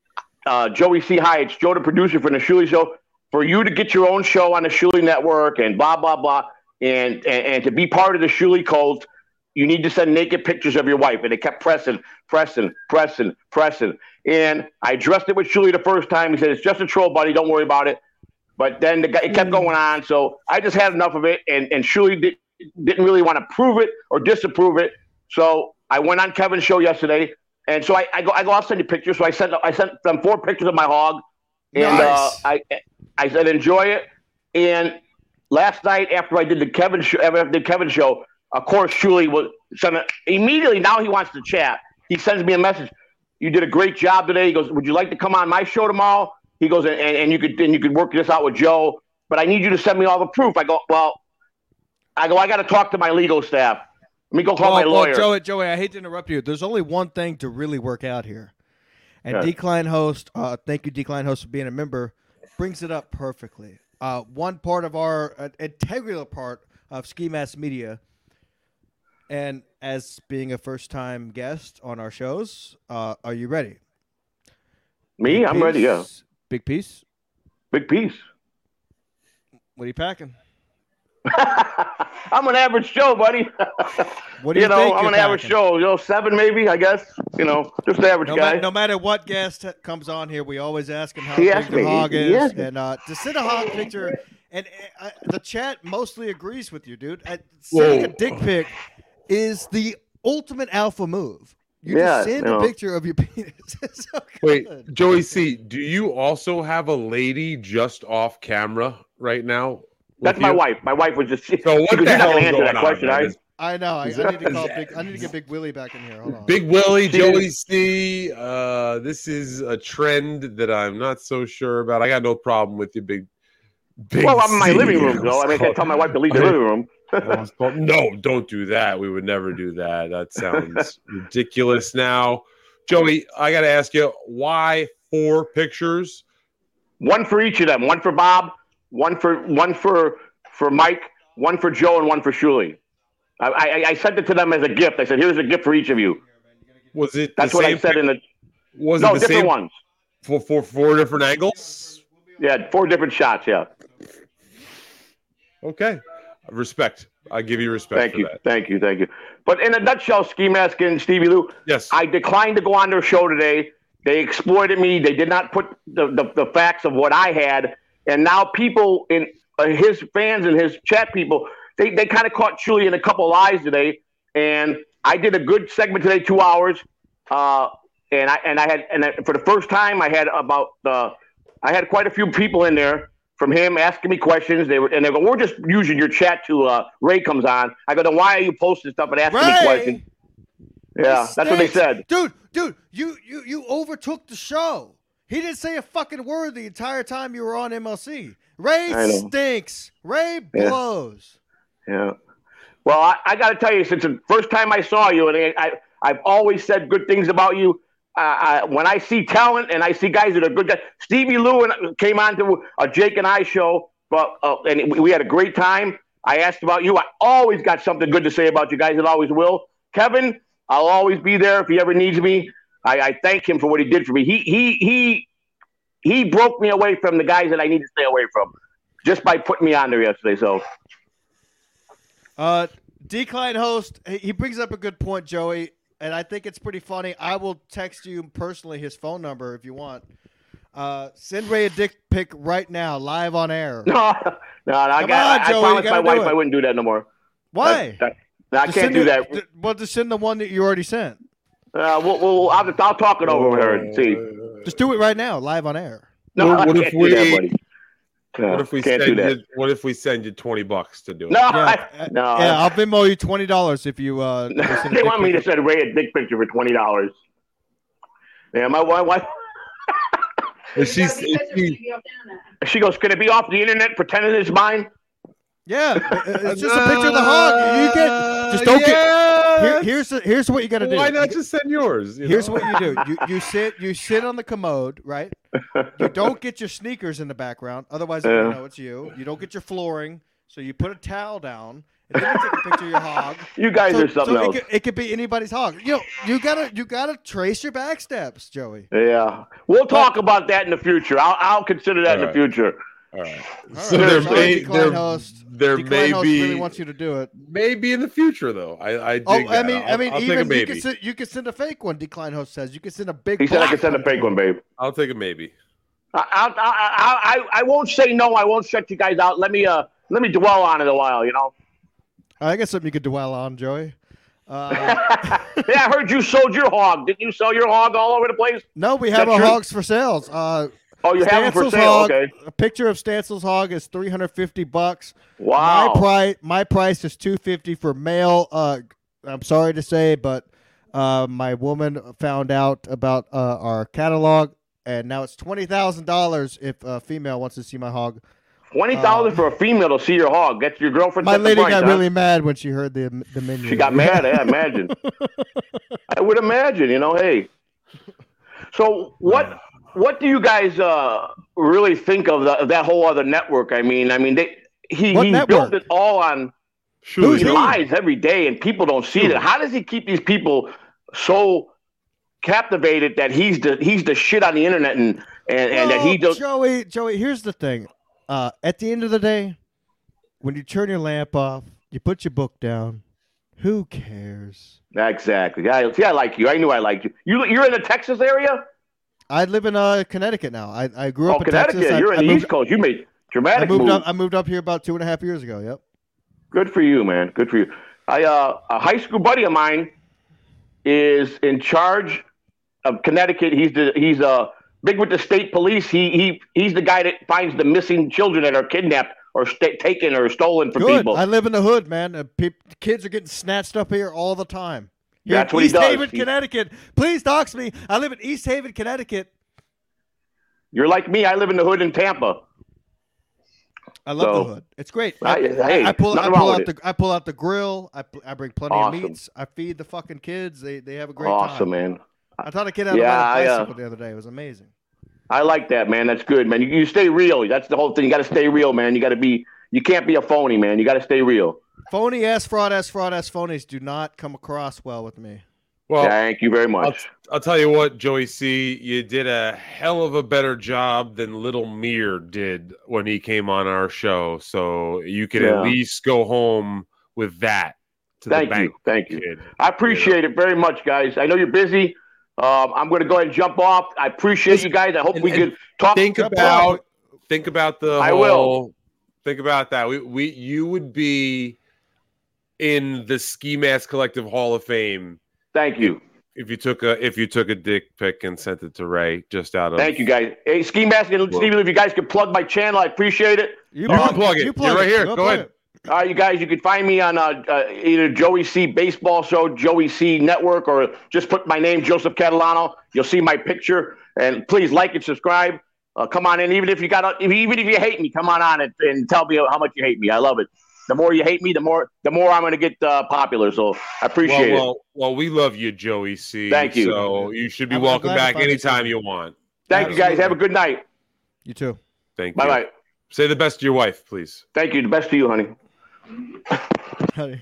Uh, Joey C. Hi, it's Joe, the producer for the Shuli Show. For you to get your own show on the Shuli Network and blah blah blah, and and, and to be part of the Shuli cult, you need to send naked pictures of your wife. And they kept pressing, pressing, pressing, pressing. And I addressed it with Shuli the first time. He said, "It's just a troll, buddy. Don't worry about it." But then the guy, it kept going on. So I just had enough of it. And, and Shuli did, didn't really want to prove it or disapprove it. So I went on Kevin's show yesterday. And so I, I go, I go, I'll send you pictures. So I sent, I sent them four pictures of my hog. And uh, Nice. I, I said, enjoy it. And last night after I did the Kevin show, after I did the Kevin show, of course, Shuli was sent a, immediately. Now he wants to chat. He sends me a message. You did a great job today. He goes, would you like to come on my show tomorrow? He goes, and, and you could and you could work this out with Joe, but I need you to send me all the proof. I go, well, I go, I got to talk to my legal staff. Let me go call Well, my well, lawyer. Joey, Joey, I hate to interrupt you. There's only one thing to really work out here. And Yes. Decline Host, uh, thank you, Decline Host, for being a member, brings it up perfectly. Uh, one part of our uh, integral part of Ski Mask Media, and as being a first-time guest on our shows, uh, are you ready? Me, Big I'm piece? ready. Yeah, Big piece. big piece. What are you packing? I'm an average Joe, buddy. What do you, you know, think I'm you're an average packing? Joe. You know, seven maybe, I guess. You know, just an average No, guy. ma- no matter what guest t- comes on here, we always ask him how He big asked the me. hog He is, asked me. and uh, to send a hog picture, and uh, uh, the chat mostly agrees with you, dude. Uh, sending a Whoa. dick pic is the ultimate alpha move. You Yeah, just send you a know. picture of your penis. It's so Wait, good. Joey C, do you also have a lady just off camera right now? That's with my you? wife. My wife was just. So what because the you're not hell gonna is answer going that on, question, man? right? Is- I know. I, I Is need that- to call is big. that- I need to get Big Willie back in here. Hold on. Big Willie, See, Joey C. Uh, this is a trend that I'm not so sure about. I got no problem with you, Big. Big Well, I'm in my C. living room, though. I mean, I can't tell my wife to leave the living room. No, don't do that. We would never do that. That sounds ridiculous. Now, Joey, I got to ask you, why four pictures? One for each of them. One for Bob. One for one for for Mike. One for Joe, and one for Shuli. I, I, I sent it to them as a gift. I said, "Here's a gift for each of you." Was it? That's the what I same said in the. Was No, it the different same ones. for for four different angles? Yeah, four different shots. Yeah. Okay, respect. I give you respect. Thank for you, that. thank you, thank you. But in a nutshell, Ski Mask and Stevie Lou, Yes. I declined to go on their show today. They exploited me. They did not put the, the, the facts of what I had, and now people in uh, his fans and his chat people, they they kind of caught Shuli in a couple lies today. And I did a good segment today, two hours. Uh, and I and I had and I, for the first time, I had about uh, I had quite a few people in there from him asking me questions. They were and they go, "We're just using your chat to." Uh, Ray comes on. I go, "Then why are you posting stuff and asking me Ray! questions?" Yeah, that's what they Stinks. said. Dude, dude, you you you overtook the show. He didn't say a fucking word the entire time you were on M L C. Ray I know. stinks. Ray Yeah. blows. Yeah. Well, I, I got to tell you, since the first time I saw you, and I, I I've always said good things about you. Uh, I, when I see talent and I see guys that are good guys, Stevie Lou and came on to a Jake and I show, but uh, and we, we had a great time. I asked about you. I always got something good to say about you guys, and always will. Kevin, I'll always be there if he ever needs me. I, I thank him for what he did for me. He he he he broke me away from the guys that I need to stay away from, just by putting me on there yesterday. So. Uh, Decline Host, he he brings up a good point, Joey, and I think it's pretty funny. I will text you personally his phone number if you want. Uh, send Ray a dick pic right now, live on air. No, no, no I, Come got, on, I Joey, promised you my gotta wife do it. I wouldn't do that no more. Why? That- that- no, I Just can't send do it- that. d- Well, just send the one that you already sent. Uh, we'll, we'll, I'll, I'll talk it over with her and see. Just do it right now, live on air. No, What- I what can't if do that, we- buddy. No, What if we can't send do that? you? What if we send you twenty bucks to do it? No, Yeah, I, uh, no. yeah, I'll Venmo you twenty dollars if you. Uh, if you send a they dick want me to pic. send Ray a dick picture for twenty dollars. Yeah, my wife. wife Is she, is she, she goes, "Can it be off the internet? Pretending it's mine." Yeah, it- it's just a picture of the hog. You get just don't get. Here, here's the, here's what you got to do. Why not You- just send yours? you Here's know? what you do. You you sit you sit on the commode, right? You don't get your sneakers in the background, otherwise you Yeah. know it's you. You don't get your flooring, so you put a towel down, and then you take a picture of your hog. You guys So, are something so else. it, could, it could be anybody's hog. You know, you gotta you gotta trace your back steps, Joey. Yeah, we'll talk about that in the future. I'll I'll consider that in the Alright. future. All right. All So right, there sorry, may Decline there, host. there Decline may host be really wants you to do it. maybe in the future though. I I dig Oh, I that. mean, I'll, I mean, I'll take a even you maybe. can send, you can send a fake one. Decline host says you can send a big. He said I black could send a fake too. one, babe. I'll take a maybe. I, I, I, I, I won't say no. I won't shut you guys out. Let me uh let me dwell on it a while. You know. I guess something you could dwell on, Joey. Uh, Yeah, I heard you sold your hog. Didn't you sell your hog all over the place? no, we have that our true? hogs for sales. Uh, Oh, you have them for Stansel's sale. hog, Okay. A picture of Stansel's hog is three hundred fifty bucks. Wow. My price, my price is two fifty for male. Uh, I'm sorry to say, but uh, my woman found out about uh, our catalog, and now it's twenty thousand dollars if a female wants to see my hog. Twenty thousand Uh, for a female to see your hog. That's your girlfriend. My set the lady price, got huh? really mad when she heard the the menu. She got mad. I imagine. I would imagine. You know, hey. So what what do you guys uh, really think of, the, of that whole other network? I mean, I mean, they, he What he network? built it all on. Who's He he? lies every day, and people don't see it. How does he keep these people so captivated that he's the he's the shit on the internet, and and, and that he Well, does? Joey, Joey, here's the thing. Uh, at the end of the day, when you turn your lamp off, you put your book down. Who cares? Exactly. I, see, I like you. I knew I liked you. You you're in the Texas area? I live in uh, Connecticut now. I, I grew up Oh, in Connecticut. Texas. I, You're in I the moved, East Coast. You made I dramatic moved moves. up. I moved up here about two and a half years ago. Yep. Good for you, man. Good for you. I uh, a high school buddy of mine is in charge of Connecticut. He's the he's uh big with the state police. He he he's the guy that finds the missing children that are kidnapped or st- taken or stolen from Good. people. I live in the hood, man. Uh, pe- kids are getting snatched up here all the time. Here That's in what he East does. Haven, He- Connecticut. Please dox me. I live in East Haven, Connecticut. You're like me. I live in the hood in Tampa. I love So, the hood. It's great. I- I, hey, I pull, I nothing pull wrong out with the, I pull out the grill. I, I bring plenty Awesome. of meats. I feed the fucking kids. They, they have a great Awesome, time. man. I taught a kid how to Yeah, ride a I, uh, bicycle the other day. It was amazing. I like that, man. That's good, man. You, you stay real. That's the whole thing. You got to stay real, man. You got to be. You can't be a phony, man. You got to stay real. Phony ass fraud ass fraud ass phonies do not come across well with me. Well, Thank you very I'll, much. I'll tell you what, Joey C, you did a hell of a better job than Little Mir did when he came on our show. So you can Yeah. at least go home with that. To Thank the you. bank, Thank you. kid. I appreciate it very much, guys. I know you're busy. Um, I'm going to go ahead and jump off. I appreciate you guys. I hope And- we and could talk. Think Jump about think about the I whole, will. Think about that. We we you would be in the Ski Mask Collective Hall of Fame Thank you. if you took a if you took a dick pic and sent it to Ray just out of Thank you, guys. Hey, Ski Mask and Steven, if you guys could plug my channel, I appreciate it. You, You can plug it. You plug You're right it. here. Go Go plug ahead. it. All right, you guys, you can find me on uh, uh, either Joey C Baseball Show, Joey C Network, or just put my name, Joseph Catalano. You'll see my picture, and please like and subscribe. Uh, come on in, even if you got, if, even if you hate me, come on on and, and tell me how much you hate me. I love it. The more you hate me, the more the more I'm going to get uh, popular. So I appreciate well, it. well, well, we love you, Joey C. Thank you. So you should be I'm- I'm welcome glad to back finally anytime see you want. Thank you, guys. Have a good night. You too. Thank Bye you. bye. Say the best to your wife, please. Thank you. The best to you, honey. Honey.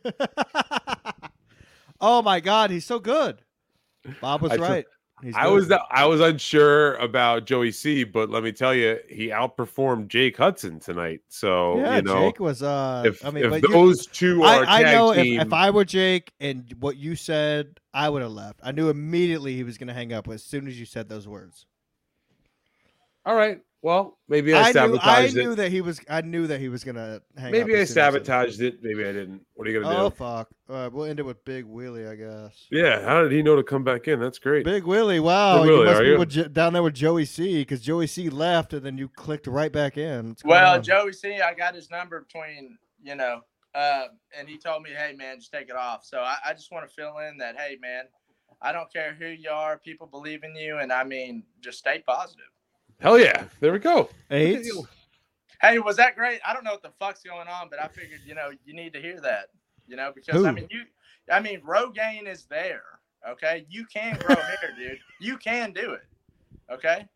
Oh my God, he's so good. Bob was I took- right. He's I good. was I was unsure about Joey C, but let me tell you, he outperformed Jake Hudson tonight. So Yeah, you know, Jake was. Uh, if, I mean, if but you- those two are a I, I tag know if, team, if I were Jake and what you said, I would have left. I knew immediately he was going to hang up as soon as you said those words. all right. Well, maybe I, I knew, I sabotaged knew it. that he was. I knew that he was going to hang up. Maybe I as soon as said it. sabotaged it. Maybe I didn't. What are you gonna Oh do? fuck! Uh, we'll end it with Big Willie, I guess. Yeah. How did he know to come back in? That's great. Big Willie, wow! Big you Willie, must are be you? with Jo- down there with Joey C because Joey C left and then you clicked right back in. What's going Well, on? Joey C, I got his number between, you know, uh, and he told me, hey, man, just take it off. So I, I just want to fill in that, hey, man, I don't care who you are. People believe in you. And I mean, just stay positive. Hell yeah! There we go. Eight. Hey, was that great? I don't know what the fuck's going on, but I figured, you know, you need to hear that, you know, because Who? I mean, you, I mean, Rogaine is there. Okay. You can grow hair, dude. You can do it. Okay.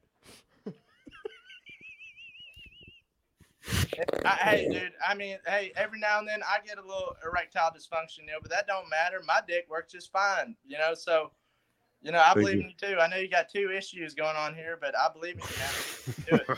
I, hey, dude. I mean, hey, every now and then I get a little erectile dysfunction, you know, but that don't matter. My dick works just fine, you know. So, you know, I Thank believe you. in you too. I know you got two issues going on here, but I believe in you, man.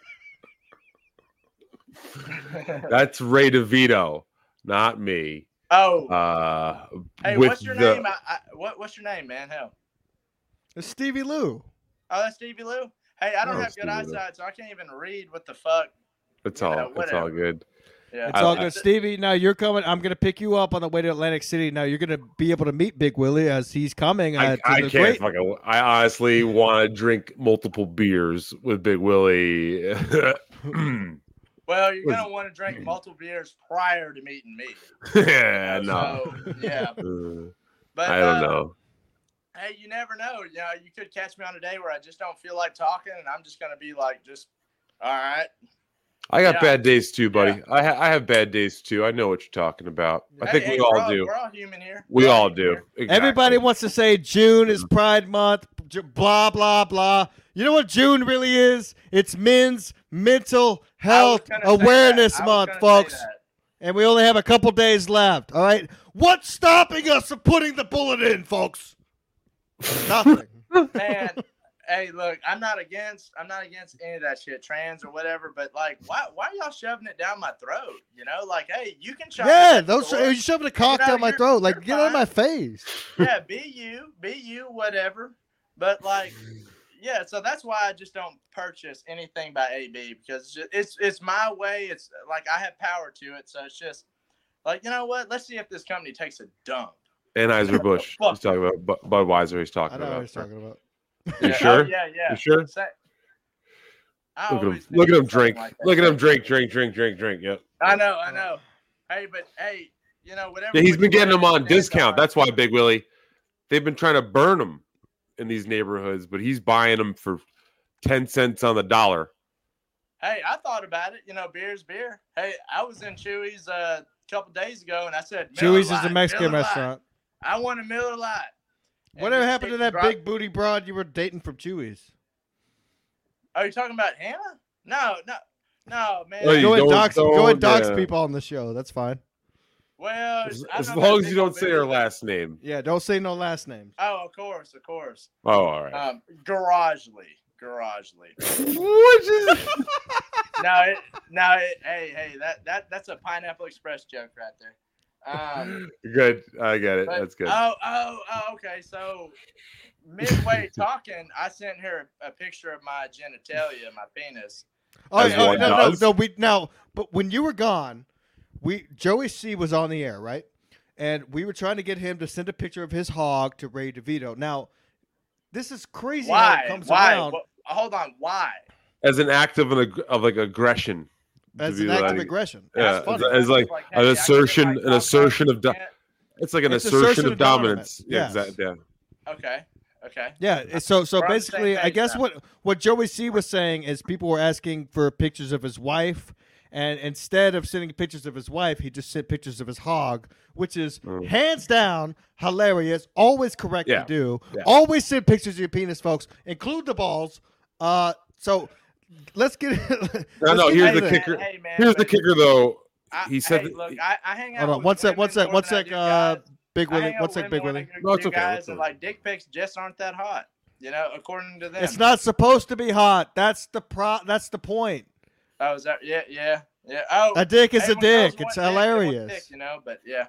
Do it. That's Ray DeVito, not me. Oh, Uh, hey, with what's your the- name? I, I, what, what's your name, man? Hell. It's Stevie Lou. Oh, that's Stevie Lou. Hey, I don't Oh, have good Stevie Lou. eyesight, so I can't even read what the fuck. It's you all. know, It's all whatever. good. Yeah, It's I- all I- good, Stevie. Now you're coming. I'm gonna pick you up on the way to Atlantic City. Now you're gonna be able to meet Big Willie as he's coming. Uh, I, to I the can't great- fucking. I honestly want to drink multiple beers with Big Willie. Well, you're Was- gonna want to drink multiple beers prior to meeting me. yeah, You no. know, So, yeah, Uh, but I don't uh, know. hey, you never know. You know, you could catch me on a day where I just don't feel like talking, and I'm just gonna be like, just all right. I got Yeah. bad days too, buddy. Yeah. I ha- I have bad days too. I know what you're talking about. I Hey, think hey, we we're all all, do. We're all human here. We We're all human do. here. Exactly. Everybody wants to say June is Pride Month, j- blah, blah, blah. You know what June really is? It's Men's Mental Health I was gonna say Awareness that. I was Month, gonna say folks. that. And we only have a couple days left, all right? What's stopping us from putting the bullet in, folks? Nothing. Man, hey, look, I'm not against I'm not against any of that shit, trans or whatever, but like why why are y'all shoving it down my throat? You know, like, hey, you can shove Yeah, it those door. you shoving a cock You know, down my you're- throat. Like, you're get out of fine. my face. Yeah, be you, be you, whatever. But like, yeah, so that's why I just don't purchase anything by A B because it's just, it's it's my way. It's like I have power to it, so it's just like, you know what? Let's see if this company takes a dump. Anheuser-Busch. Fuck. He's talking about Bu- Budweiser. He's I talking know what about. he's talking about. You Yeah, sure? oh, yeah, yeah. You sure? Say- I Look at him. always Look at think him of drink. something like that. Look at him drink, drink, drink, drink, drink. Yep. I know, I know. Hey, but hey, you know, whatever. Yeah, he's puts been getting your them on hands discount. on- That's why Big Willie. They've been trying to burn them in these neighborhoods, but he's buying them for ten cents on the dollar. Hey, I thought about it. You know, beer's beer. Hey, I was in Chewy's uh, a couple days ago, and I said, Miller Chewy's is a Lite, Mexican Miller Lite. restaurant. I want a Miller Lite. And Whatever this happened to chick that dropped- big booty broad you were dating from Chewy's? Are you talking about Hannah? No, no, no, man. Oh, you Go and don't- dox, go don't, and dox uh, people on the show. That's fine. Well, As, I as don't know long that as you big don't old say video. her last name. Yeah, don't say no last names. Oh, of course, of course. Oh, all right. Um, Garagely, Garagely. What is no, it, no, it, hey, hey, that that that's a Pineapple Express joke right there. Um, Good. I get it. but- That's good. Oh, oh, oh, okay. So midway talking, I sent her a, a picture of my genitalia, my penis. Oh, As oh, one no, no, does. no. We now, but when you were gone, we Joey C was on the air, right? And we were trying to get him to send a picture of his hog to Ray DeVito. Now, this is crazy how Why? it comes Why? around Wha- hold on. Why? As an act of an ag- of like aggression. to as be an act of like- aggression. Yeah, That's as, funny. as like Like, an hey, I can get assertion, my an cock assertion out, of. Do- can't- it's like an It's assertion, assertion of of dominance. dominance, Yeah, yes. exactly. Yeah. Okay. Okay. Yeah. it's- So so We're on the basically, same I page guess now. what what Joey C was saying is people were asking for pictures of his wife, and instead of sending pictures of his wife, he just sent pictures of his hog, which is Mm. hands down hilarious. Always correct Yeah. to do. Yeah. Always send pictures of your penis, folks. Include the balls. Uh, so let's get. No, let's no. get Here's into the this. kicker. Hey, man, Here's the but kicker, though. I, He said hey, that- look, I, I hang out. Hold on, with one sec, women one sec, more one than I sec. do Uh, guys. Big I Willie, hang out one with sec, women Big more Willie. than I No, it's do okay, guys, it's and okay. like dick pics just aren't that hot. You know, according to them. It's not supposed to be hot. That's the pro. That's the point. Oh, is that? Yeah, yeah, yeah. Oh, A dick is a everyone knows dick. one It's dick and one hilarious. dick, you know, but yeah.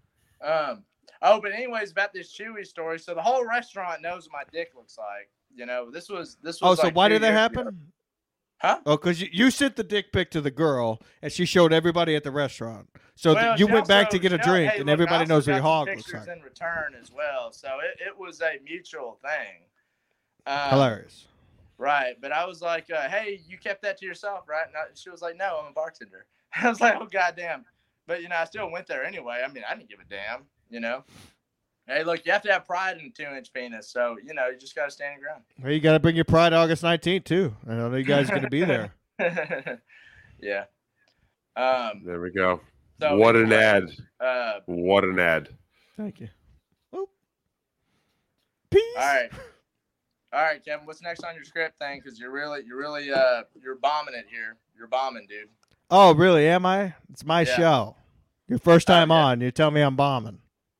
Um. Oh, but anyways, about this Chewy story. So the whole restaurant knows what my dick looks like. You know, this was this Oh, was. so like why two did that years ago. happen? Huh? Oh, because you, you sent the dick pic to the girl, and she showed everybody at the restaurant. So th- Well, you she went back also- to get a she al- drink, hey, and look, I everybody also knows what your got some hog looks pictures like. in return as well. So it, it was a mutual thing. Um, Hilarious. Right, but I was like, uh, "Hey, you kept that to yourself, right?" And I, she was like, "No, I'm a bartender." I was like, "Oh goddamn!" But you know, I still went there anyway. I mean, I didn't give a damn. You know. Hey, look, you have to have pride in a two-inch penis, so you know you just gotta stand your Well, you got to bring your pride August nineteenth too. I know you guys are going to be there. ground. yeah. Um. There we go. So what an anyway, ad. Uh. What an ad. Thank you. Oh. Peace. All right. All right, Kevin. What's next on your script thing? Because you're really, you're really, uh, you're bombing it here. You're bombing, dude. Oh, really? Am I? It's my Yeah. show. Your first time yeah. on, you tell me I'm bombing.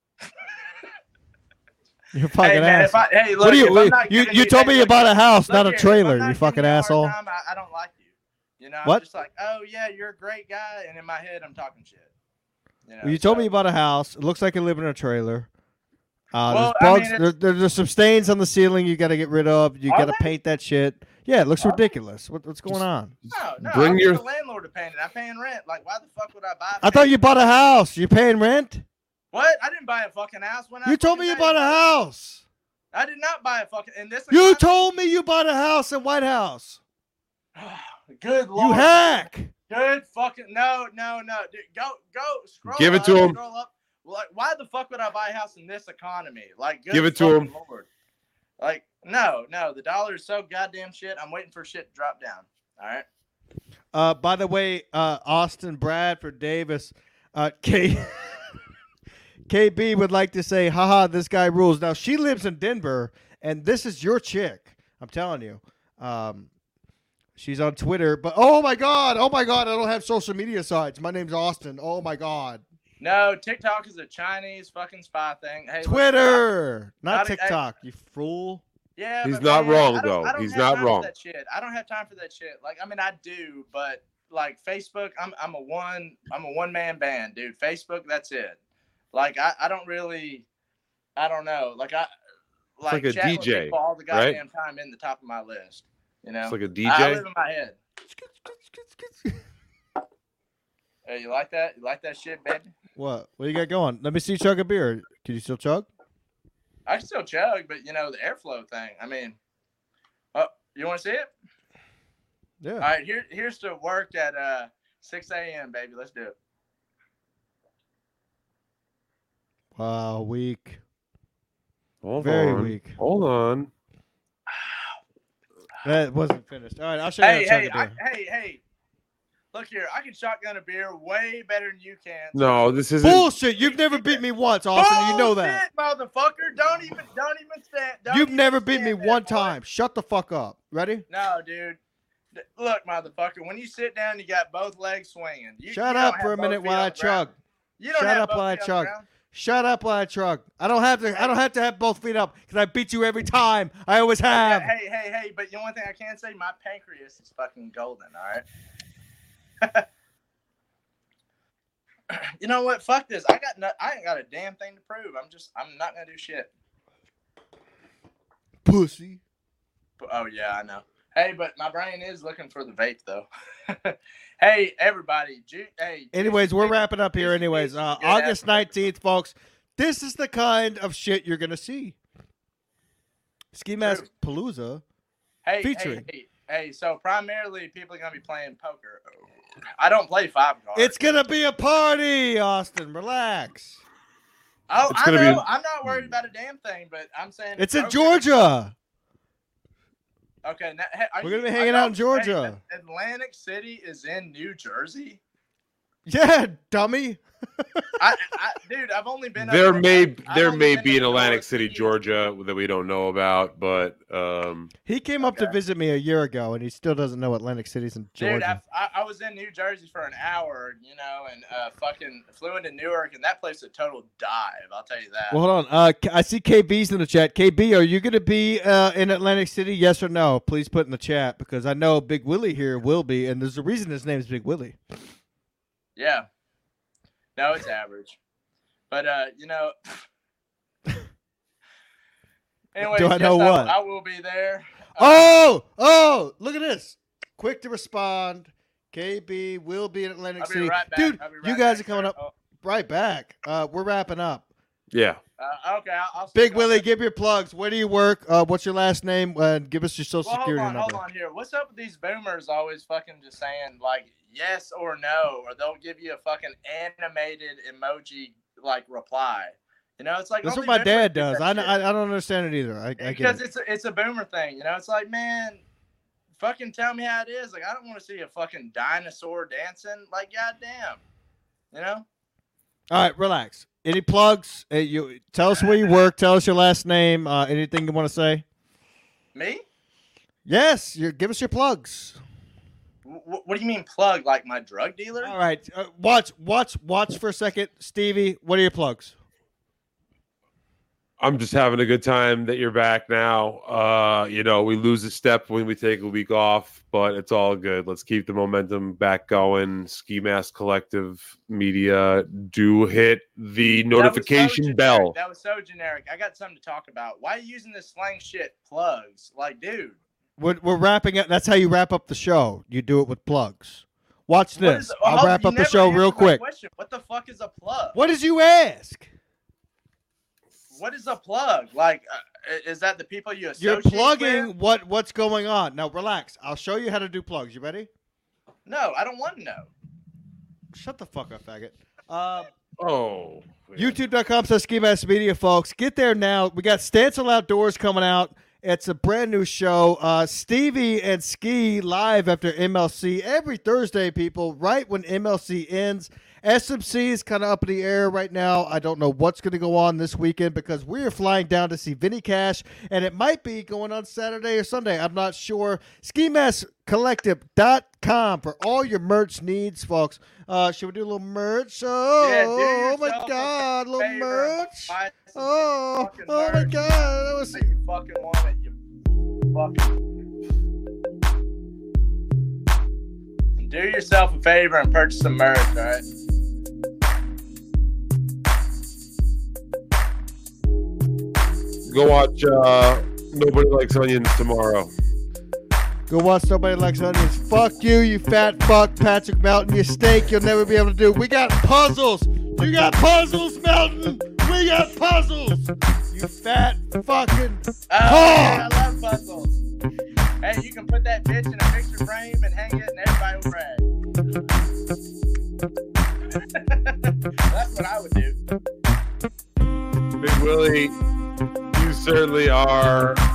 You're fucking Hey, man, asshole. if I, hey, look, What do you? if I'm not You, giving you told hey, me you look, bought a house, look not a here, if trailer. I'm not You giving fucking you a hard asshole. time, I, I don't like you. You know, What? I'm just like, oh yeah, you're a great guy, and in my head, I'm talking shit. You know, Well, you told so- me you bought a house. It looks like you live in a trailer. Uh, Well, there's I bugs. mean, there, it's- there's some stains on the ceiling you got to get rid of. You Are got to they? paint that shit. Yeah, it looks Are they? ridiculous. What, what's going on? No, no, Bring I'm your- the landlord to paint it. I'm paying rent. Like, why the fuck would I buy? I thought you bought a house. You're paying rent. What? I didn't buy a fucking house. When I You told fucking me you paid bought a for it. house. I did not buy a fucking. In this. You economy- told me you bought a house in White House. Good lord. You hack. Good fucking no, no, no. Dude, go, go, scroll. Give it up, to him. Scroll up. Like, why the fuck would I buy a house in this economy? Like, good Give it to fucking him. Lord. Like, no, no. The dollar is so goddamn shit. I'm waiting for shit to drop down. All right. Uh, by the way, uh, Austin Bradford Davis, uh, K. K B would like to say, haha, this guy rules. Now, she lives in Denver, and this is your chick. I'm telling you. Um, she's on Twitter. But, oh, my God. Oh, my God. I don't have social media sites. My name's Austin. Oh, my God. No, TikTok is a Chinese fucking spy thing. Hey, Twitter. look, not not- TikTok, you fool. Yeah, He's but not man, wrong, I don't- though. I don't He's have not time for wrong. That shit. I don't have time for that shit. Like, I mean, I do, but like Facebook, I'm I'm a one I'm a one man band, dude. Facebook, that's it. Like, I, I don't really, I don't know. Like I like, like a chatting with D J, people all the right? goddamn time in the top of my list. You know, It's like a D J. I, I live in my head. Hey, you like that? You like that shit, baby? What? What do you got going? Let me see you chug a beer. Can you still chug? I can still chug, but you know the airflow thing. I mean, oh, you want to see it? Yeah. All right, here, here's to work at uh six a.m. baby. Let's do it. Wow, weak. Hold Very on. weak. Hold on. That wasn't finished. All right, I'll show you Hey, how to hey, chug a I, beer. hey, hey! Look here, I can shotgun a beer way better than you can. No, this isn't. Bullshit! You've never beat me once, Austin. You know that. Bullshit, motherfucker! Don't even, don't even stand. Don't You've even never beat me stand there, one boy. time. Shut the fuck up. Ready? No, dude. D- Look, motherfucker. When you sit down, you got both legs swinging. You, Shut you up don't for have a both minute feet while on I the ground. chug. You don't Shut have up both while I feet on the chug. ground. Shut up while I chug. I don't have to. I don't have to have both feet up because I beat you every time. I always have. Hey, hey, hey! But you know one thing I can say, my pancreas is fucking golden. All right. You know what? Fuck this. I got. No, I ain't got a damn thing to prove. I'm just. I'm not gonna do shit. Pussy. But- Oh yeah, I know. Hey, but my brain is looking for the vape though. Hey, everybody. Ju- hey. Anyways, Juicy we're Juicy- wrapping up here. Juicy Anyways, Juicy uh, good August ass- nineteenth, folks. This is the kind of shit you're gonna see. Ski Mask Palooza. Hey, featuring. Hey, hey, hey, so primarily people are gonna be playing poker. I don't play five cards. It's gonna be a party, Austin. Relax. Oh, It's I gonna know. be- I'm not worried about a damn thing, but I'm saying It's in poker- Georgia. Okay, now, hey, are We're gonna you- be hanging I out in know- Georgia. hey, Atlantic City is in New Jersey. Yeah, dummy. I, I, dude, I've only been. There up may I've there only may been be to in the Atlantic North City, East. Georgia, that we don't know about, but um, He came up to Okay. visit me a year ago, and he still doesn't know Atlantic City's in Dude, Georgia. I, I, I was in New Jersey for an hour, you know, and uh, fucking flew into Newark, and that place is a total dive. I'll tell you that. Well, hold on. Uh, K- I see K B's in the chat. K B, are you going to be uh, in Atlantic City? Yes or no? Please put in the chat because I know Big Willie here will be, and there's a reason his name is Big Willie. Yeah. No, it's average. But uh, you know. Anyways, Do I yes, know I, what? I will be there. Uh, Oh, oh, look at this. Quick to respond. K B will be in Atlantic I'll be City. right back. Dude, I'll be you right guys back. are coming up Oh, right back. Uh, we're wrapping up. yeah. uh, okay, I'll, I'll Big stick on Willie, that. give your plugs. Where do you work? Uh, what's your last name? Uh, give us your social Well, hold security on, number. hold on here. What's up with these boomers always fucking just saying like yes or no, or they'll give you a fucking animated emoji like reply. You know, it's like That's what only my boomers dad do does. that I, shit. I I don't understand it either. I, I get because it. it's a, it's a boomer thing. You know, it's like, man, fucking tell me how it is. Like, I don't want to see a fucking dinosaur dancing. Like, goddamn. You know? All right, relax. Any plugs? Uh, you tell us where you work. Tell us your last name. Uh, anything you want to say? Me? Yes, you give us your plugs. W- what do you mean plug? Like my drug dealer? All right, uh, watch, watch, watch for a second, Stevie. What are your plugs? I'm just having a good time that you're back now. Uh, you know, we lose a step when we take a week off, but it's all good. Let's keep the momentum back going. Ski Mask Collective Media, do hit the That was so notification generic. bell. That was so generic. I got something to talk about. Why are you using this slang shit? Plugs. Like, dude. We're, we're wrapping up. That's how you wrap up the show. You do it with plugs. Watch What this. is- I'll hold- wrap you up the never show answered real my quick. question. What the fuck is a plug? What did you ask? What is a plug? Like, uh, is that the people you You're associate plugging with? what what's going on. Now relax. I'll show you how to do plugs. You ready? No, I don't want to know. Shut the fuck up, faggot. Uh, Oh, YouTube dot com slash Ski Mask Media, folks. Get there now. We got Stancil Outdoors coming out It's a brand new show. Uh, Stevie and Ski live after M L C every Thursday, people, right when M L C ends. S M C is kind of up in the air right now. I don't know what's going to go on this weekend because we're flying down to see Vinny Cash, and it might be going on Saturday or Sunday. I'm not sure. ski mask collective dot com for all your merch needs, folks. Uh, should we do a little merch? Oh, Yeah, do oh my yourself God, a little favor, merch. buy some Oh, fucking oh my merch. God. That was... You fucking want it, you fucking. Do yourself a favor and purchase some merch, all right? Go watch uh, Nobody Likes Onions tomorrow. Go watch Nobody Likes Onions. Fuck you, you fat fuck, Patrick Melton. You steak you'll never be able to do. We got puzzles. You got puzzles, Melton. We got puzzles. You fat fucking Oh, hog. yeah, I love puzzles. Hey, you can put that bitch in a picture frame and hang it, and everybody will brag. That's what I would do. Big Willie, you certainly are